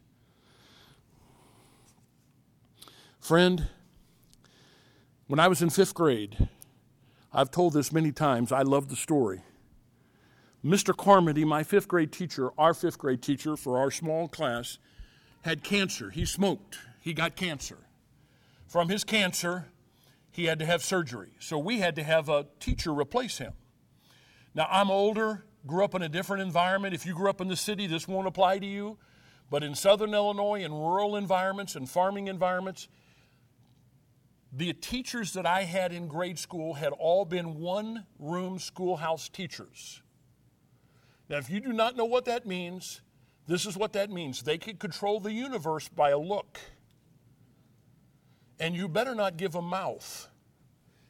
Friend, when I was in fifth grade, I've told this many times, I love the story. Mister Carmody, my fifth grade teacher, our fifth grade teacher for our small class, had cancer. He smoked. He got cancer. From his cancer, he had to have surgery. So we had to have a teacher replace him. Now, I'm older, grew up in a different environment. If you grew up in the city, this won't apply to you. But in southern Illinois, in rural environments and farming environments, the teachers that I had in grade school had all been one-room schoolhouse teachers. Now, if you do not know what that means, this is what that means. They could control the universe by a look. And you better not give a mouth.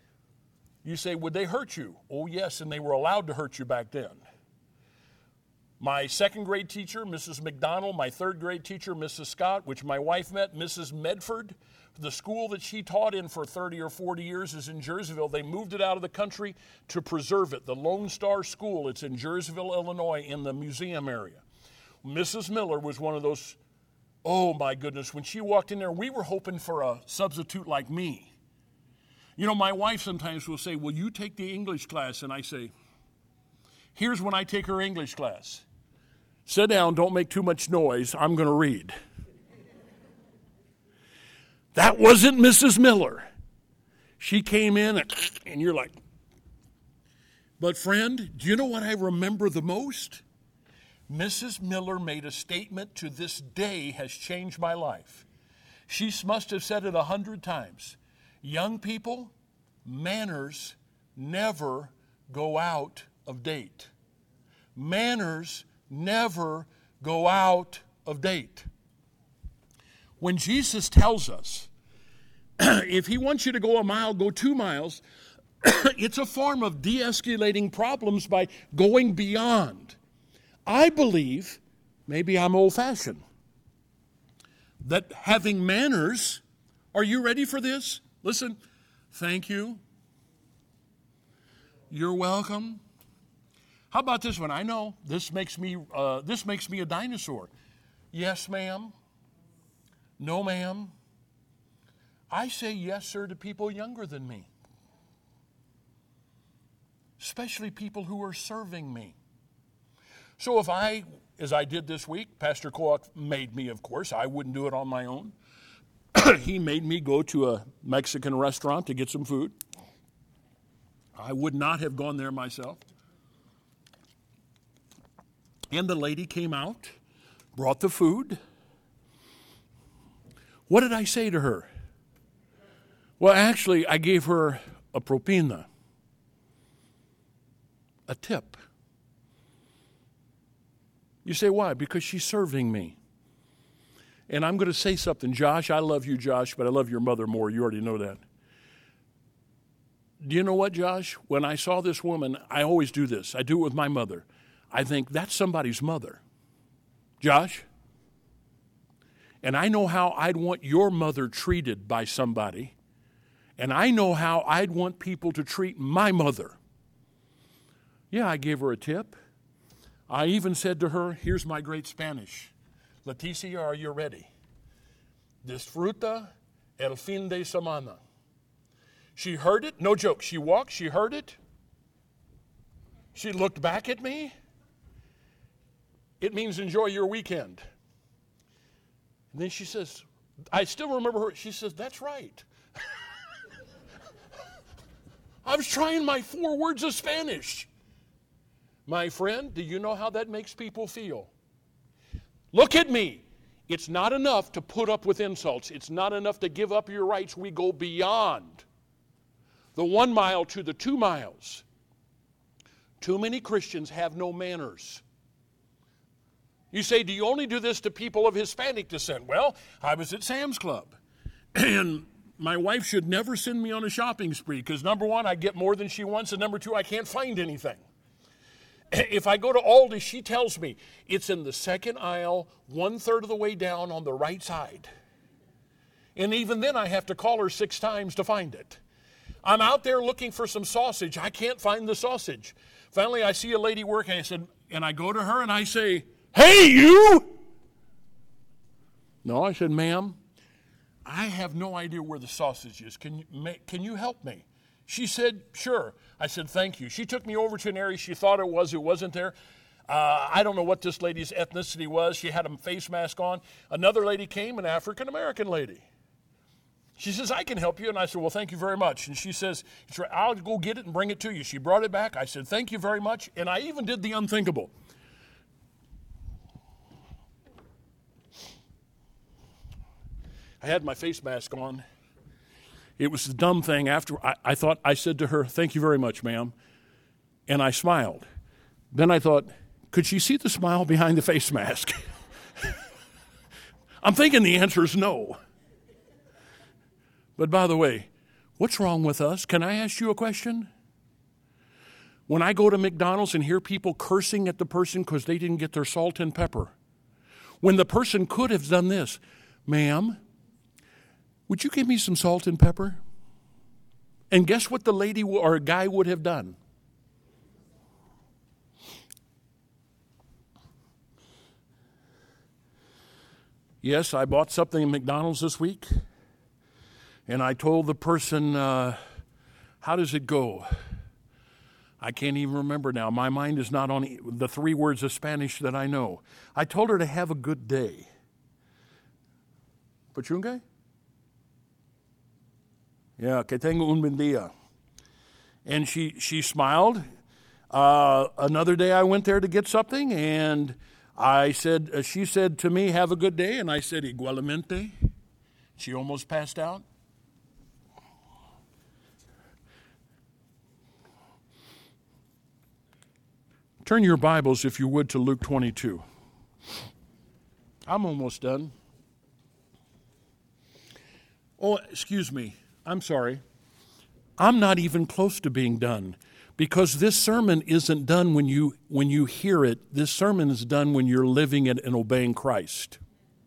You say, would they hurt you? Oh, yes, and they were allowed to hurt you back then. My second grade teacher, Missus McDonald, my third grade teacher, Missus Scott, which my wife met, Missus Medford. The school that she taught in for thirty or forty years is in Jerseyville. They moved it out of the country to preserve it. The Lone Star School, it's in Jerseyville, Illinois, in the museum area. Missus Miller was one of those, oh my goodness, when she walked in there, we were hoping for a substitute like me. You know, my wife sometimes will say, will you take the English class? And I say, here's when I take her English class. Sit down, don't make too much noise, I'm going to read. That wasn't Missus Miller. She came in and, and you're like, but friend, do you know what I remember the most? Missus Miller made a statement to this day has changed my life. She must have said it a hundred times. Young people, manners never go out of date. Manners never go out of date. When Jesus tells us, if he wants you to go a mile, go two miles, it's a form of de-escalating problems by going beyond. I believe, maybe I'm old-fashioned, that having manners, are you ready for this? Listen, thank you. You're welcome. How about this one? I know this makes me uh, this makes me a dinosaur. Yes, ma'am. No, ma'am. I say yes, sir, to people younger than me, especially people who are serving me. So if I, as I did this week, Pastor Coak made me, of course. I wouldn't do it on my own. He made me go to a Mexican restaurant to get some food. I would not have gone there myself. And the lady came out, brought the food. What did I say to her? Well, actually, I gave her a propina, a tip. You say, why? Because she's serving me. And I'm going to say something. Josh, I love you, Josh, but I love your mother more. You already know that. Do you know what, Josh? When I saw this woman, I always do this. I do it with my mother. I think, that's somebody's mother. Josh? And I know how I'd want your mother treated by somebody. And I know how I'd want people to treat my mother. Yeah, I gave her a tip. I even said to her, here's my great Spanish. Leticia, are you ready? Disfruta el fin de semana. She heard it, no joke. She walked, she heard it. She looked back at me. It means enjoy your weekend. And then she says, I still remember her, she says, that's right. I was trying my four words of Spanish. My friend, do you know how that makes people feel? Look at me. It's not enough to put up with insults. It's not enough to give up your rights. We go beyond the one mile to the two miles. Too many Christians have no manners. You say, do you only do this to people of Hispanic descent? Well, I was at Sam's Club, and my wife should never send me on a shopping spree because, number one, I get more than she wants, and number two, I can't find anything. If I go to Aldi, she tells me it's in the second aisle, one-third of the way down on the right side. And even then, I have to call her six times to find it. I'm out there looking for some sausage. I can't find the sausage. Finally, I see a lady working. I said, and I go to her and I say, hey, you! No, I said, ma'am, I have no idea where the sausage is. Can you, can you help me? She said, sure. I said, thank you. She took me over to an area she thought it was. It wasn't there. Uh, I don't know what this lady's ethnicity was. She had a face mask on. Another lady came, an African-American lady. She says, I can help you. And I said, well, thank you very much. And she says, I'll go get it and bring it to you. She brought it back. I said, thank you very much. And I even did the unthinkable. I had my face mask on. It was the dumb thing. After I, I thought, I said to her, thank you very much, ma'am. And I smiled. Then I thought, could she see the smile behind the face mask? I'm thinking the answer is no. But by the way, what's wrong with us? Can I ask you a question? When I go to McDonald's and hear people cursing at the person because they didn't get their salt and pepper, when the person could have done this, ma'am, would you give me some salt and pepper? And guess what the lady or guy would have done? Yes, I bought something at McDonald's this week, and I told the person, uh, how does it go? I can't even remember now. My mind is not on the three words of Spanish that I know. I told her to have a good day. Pachunga? Yeah, que tenga un buen día. And she, she smiled. Uh, another day I went there to get something, and I said, uh, she said to me, have a good day. And I said, igualmente. She almost passed out. Turn your Bibles, if you would, to Luke twenty-two. I'm almost done. Oh, excuse me. I'm sorry. I'm not even close to being done, because this sermon isn't done when you when you hear it. This sermon is done when you're living it and obeying Christ.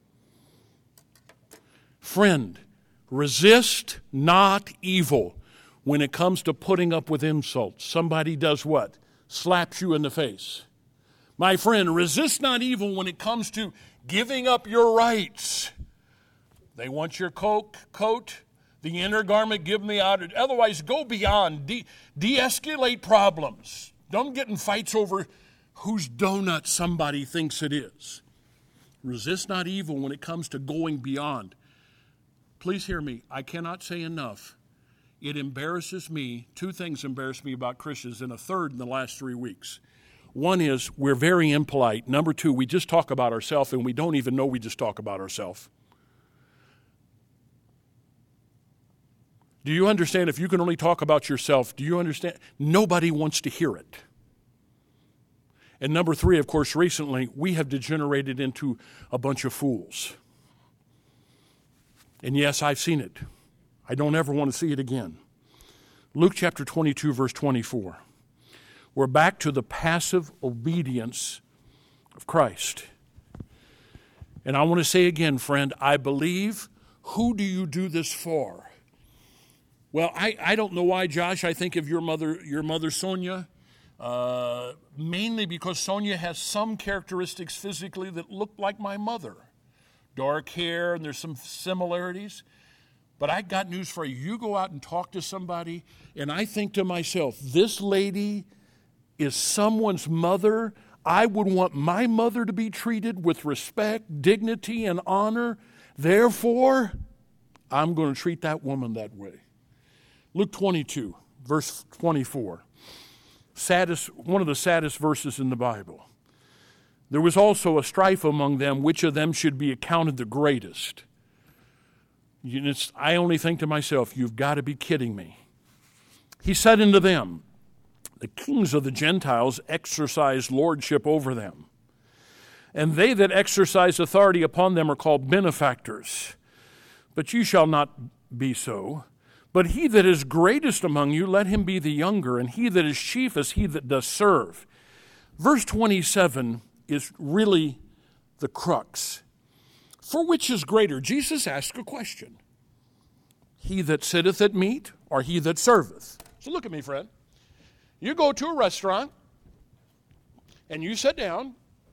Friend, resist not evil when it comes to putting up with insults. Somebody does what? Slaps you in the face. My friend, resist not evil when it comes to giving up your rights. They want your coat, coat, the inner garment, give me out. Otherwise, go beyond. De- de-escalate problems. Don't get in fights over whose donut somebody thinks it is. Resist not evil when it comes to going beyond. Please hear me. I cannot say enough. It embarrasses me. Two things embarrass me about Christians, and a third in the last three weeks. One is we're very impolite. Number two, we just talk about ourselves, and we don't even know we just talk about ourselves. Do you understand? If you can only talk about yourself, do you understand? Nobody wants to hear it. And number three, of course, recently, we have degenerated into a bunch of fools. And yes, I've seen it. I don't ever want to see it again. Luke chapter twenty-two, verse twenty-four. We're back to the passive obedience of Christ. And I want to say again, friend, I believe, who do you do this for? Well, I, I don't know why, Josh. I think of your mother, your mother Sonia, uh, mainly because Sonia has some characteristics physically that look like my mother. Dark hair, and there's some similarities. But I got news for you. You go out and talk to somebody, and I think to myself, this lady is someone's mother. I would want my mother to be treated with respect, dignity, and honor. Therefore, I'm going to treat that woman that way. Luke twenty-two, verse twenty-four. Saddest, one of the saddest verses in the Bible. There was also a strife among them, which of them should be accounted the greatest. It's, I only think to myself, you've got to be kidding me. He said unto them, the kings of the Gentiles exercise lordship over them, and they that exercise authority upon them are called benefactors. But you shall not be so. But he that is greatest among you, let him be the younger, and he that is chiefest, he that does serve. Verse twenty-seven is really the crux. For which is greater? Jesus asked a question. He that sitteth at meat, or he that serveth? So look at me, friend. You go to a restaurant, and you sit down,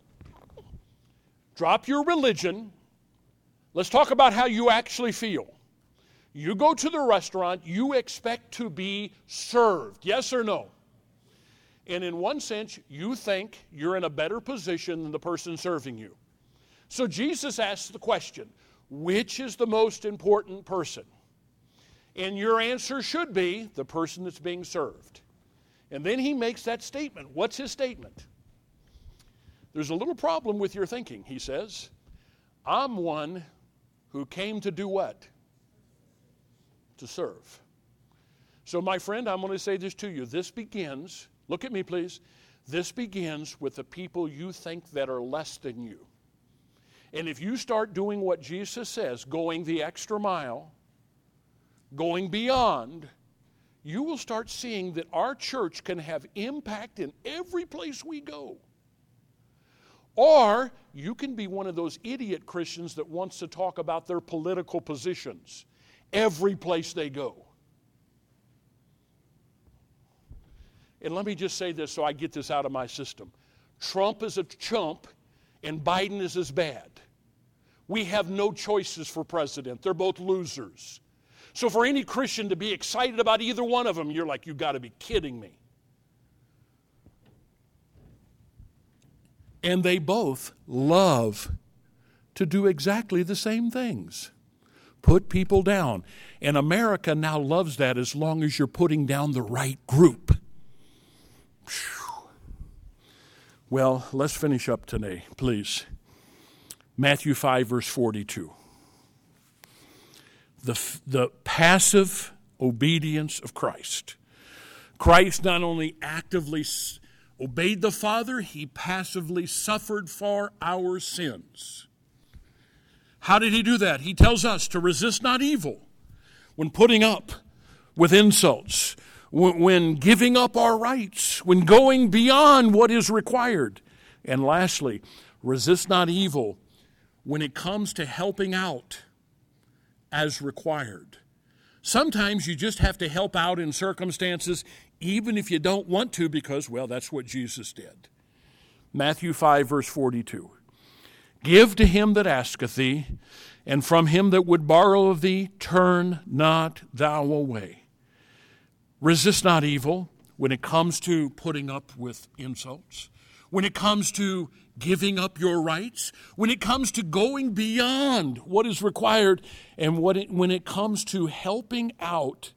drop your religion. Let's talk about how you actually feel. You go to the restaurant, you expect to be served, yes or no? And in one sense, you think you're in a better position than the person serving you. So Jesus asks the question, which is the most important person? And your answer should be the person that's being served. And then he makes that statement. What's his statement? There's a little problem with your thinking, he says. I'm one who came to do what? To serve. So my friend, I'm going to say this to you. This begins, look at me please, this begins with the people you think that are less than you. And if you start doing what Jesus says, going the extra mile, going beyond, you will start seeing that our church can have impact in every place we go. Or you can be one of those idiot Christians that wants to talk about their political positions every place they go. And let me just say this so I get this out of my system. Trump is a chump and Biden is as bad. We have no choices for president. They're both losers. So for any Christian to be excited about either one of them, you're like, you've got to be kidding me. And they both love to do exactly the same things. Put people down. And America now loves that as long as you're putting down the right group. Whew. Well, let's finish up today, please. Matthew five, verse forty-two. The, the passive obedience of Christ. Christ not only actively obeyed the Father, he passively suffered for our sins. How did he do that? He tells us to resist not evil when putting up with insults, when, when giving up our rights, when going beyond what is required. And lastly, resist not evil when it comes to helping out as required. Sometimes you just have to help out in circumstances even if you don't want to because, well, that's what Jesus did. Matthew five, verse forty-two. Give to him that asketh thee, and from him that would borrow of thee, turn not thou away. Resist not evil when it comes to putting up with insults, when it comes to giving up your rights, when it comes to going beyond what is required, and what it, when it comes to helping out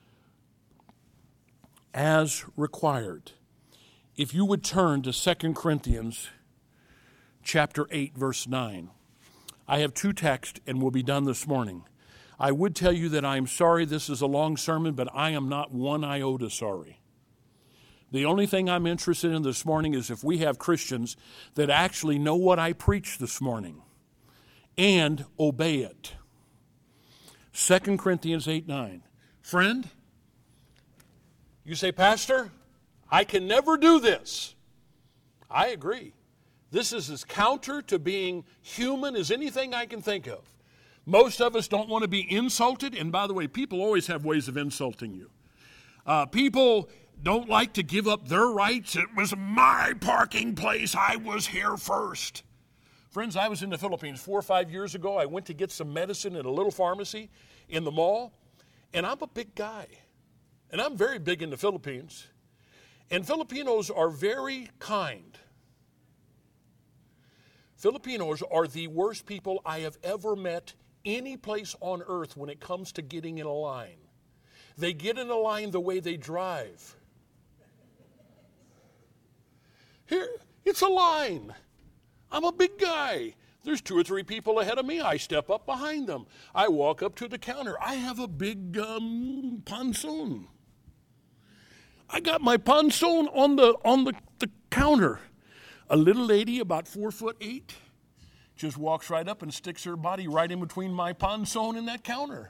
as required. If you would turn to Second Corinthians chapter eight, verse nine. I have two texts and we'll be done this morning. I would tell you that I am sorry this is a long sermon, but I am not one iota sorry. The only thing I'm interested in this morning is if we have Christians that actually know what I preached this morning and obey it. Second Corinthians eight nine. Friend, you say, Pastor, I can never do this. I agree. This is as counter to being human as anything I can think of. Most of us don't want to be insulted. And by the way, people always have ways of insulting you. Uh, people don't like to give up their rights. It was my parking place. I was here first. Friends, I was in the Philippines four or five years ago. I went to get some medicine at a little pharmacy in the mall. And I'm a big guy. And I'm very big in the Philippines. And Filipinos are very kind. Filipinos are the worst people I have ever met any place on earth when it comes to getting in a line. They get in a line the way they drive. Here, it's a line. I'm a big guy. There's two or three people ahead of me. I step up behind them. I walk up to the counter. I have a big um, ponson. I got my ponson on the on the, the counter. A little lady about four foot eight just walks right up and sticks her body right in between my ponson and that counter.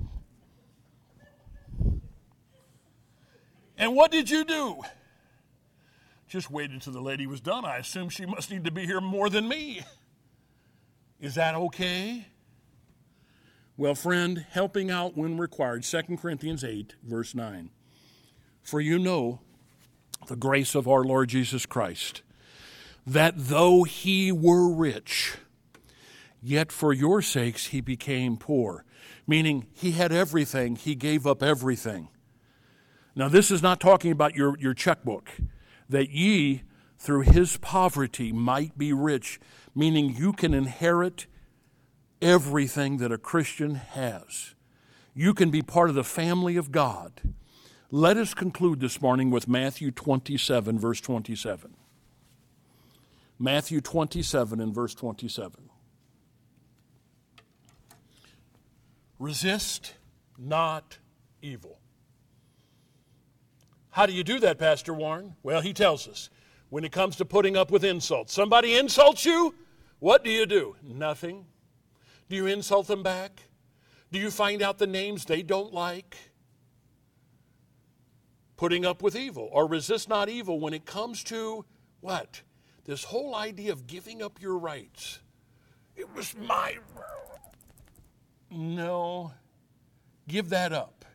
And what did you do? Just waited till the lady was done. I assume she must need to be here more than me. Is that okay? Well, friend, helping out when required. Second Corinthians eight, verse nine. For you know the grace of our Lord Jesus Christ, that though he were rich, yet for your sakes he became poor. Meaning he had everything, he gave up everything. Now this is not talking about your, your checkbook. That ye through his poverty might be rich. Meaning you can inherit everything that a Christian has. You can be part of the family of God. Let us conclude this morning with Matthew twenty-seven, verse twenty-seven. Matthew twenty-seven and verse twenty-seven. Resist not evil. How do you do that, Pastor Warren? Well, he tells us, when it comes to putting up with insults. Somebody insults you, what do you do? Nothing. Do you insult them back? Do you find out the names they don't like? putting up with evil, or resist not evil when it comes to what? This whole idea of giving up your rights. It was my... No, give that up.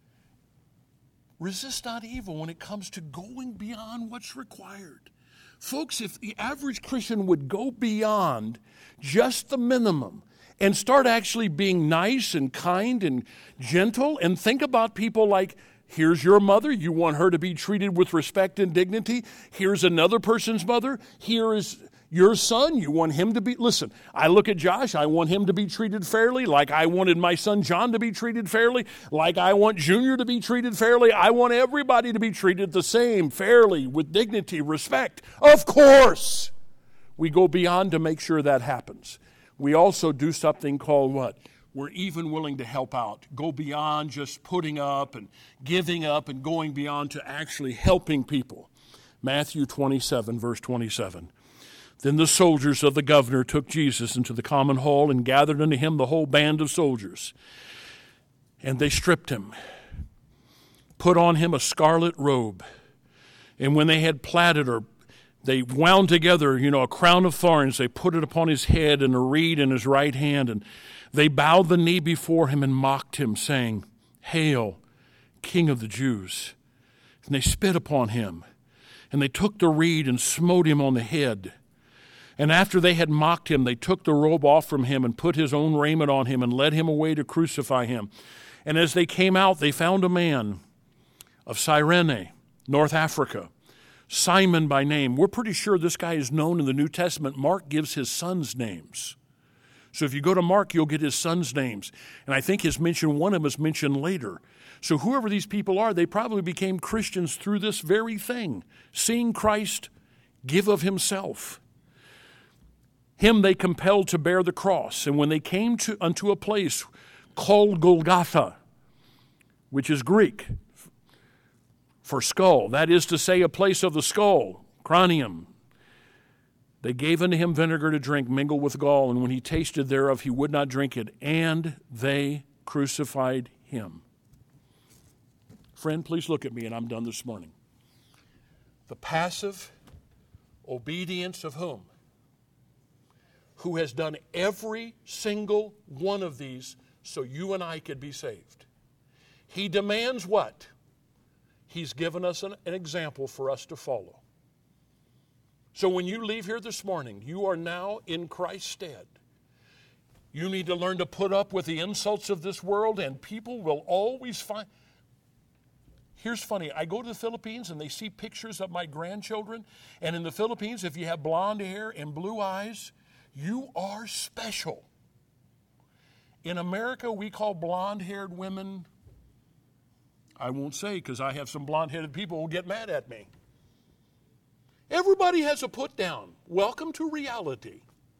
Resist not evil when it comes to going beyond what's required. Folks, if the average Christian would go beyond just the minimum and start actually being nice and kind and gentle, and think about people like, here's your mother, you want her to be treated with respect and dignity. Here's another person's mother. Here is your son, you want him to be, listen, I look at Josh, I want him to be treated fairly, like I wanted my son John to be treated fairly, like I want Junior to be treated fairly. I want everybody to be treated the same, fairly, with dignity, respect. Of course, we go beyond to make sure that happens. We also do something called what? We're even willing to help out, go beyond just putting up and giving up and going beyond to actually helping people. Matthew twenty-seven, verse twenty-seven. Then the soldiers of the governor took Jesus into the common hall and gathered unto him the whole band of soldiers. And they stripped him, put on him a scarlet robe. And when they had plaited or they wound together, you know, a crown of thorns, they put it upon his head and a reed in his right hand. And they bowed the knee before him and mocked him, saying, Hail, King of the Jews. And they spit upon him. And they took the reed and smote him on the head. And after they had mocked him, they took the robe off from him and put his own raiment on him and led him away to crucify him. And as they came out, they found a man of Cyrene, North Africa, Simon by name. We're pretty sure this guy is known in the New Testament. Mark gives his sons' names. So if you go to Mark, you'll get his sons' names. And I think his mention, one of them is mentioned later. So whoever these people are, they probably became Christians through this very thing, seeing Christ give of himself. Him they compelled to bear the cross. And when they came to unto a place called Golgotha, which is Greek for skull, that is to say, a place of the skull, cranium, they gave unto him vinegar to drink, mingled with gall, and when he tasted thereof, he would not drink it, and they crucified him. Friend, please look at me, and I'm done this morning. The passive obedience of whom? Who has done every single one of these so you and I could be saved. He demands what? He's given us an, an example for us to follow. So when you leave here this morning, you are now in Christ's stead. You need to learn to put up with the insults of this world, and people will always find... Here's funny. I go to the Philippines, and they see pictures of my grandchildren, and in the Philippines, if you have blonde hair and blue eyes, you are special. In America, we call blonde-haired women, I won't say because I have some blonde-headed people who will get mad at me. Everybody has a put down. Welcome to reality.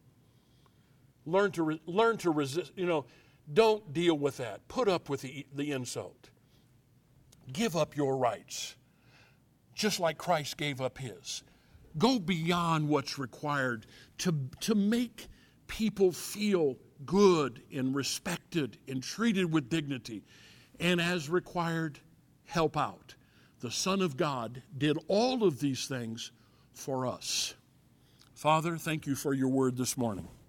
Learn to, re- learn to resist. You know, don't deal with that. Put up with the, the insult. Give up your rights, just like Christ gave up his. Go beyond what's required to, to make people feel good and respected and treated with dignity. And as required, help out. The Son of God did all of these things for us. Father, thank you for your word this morning.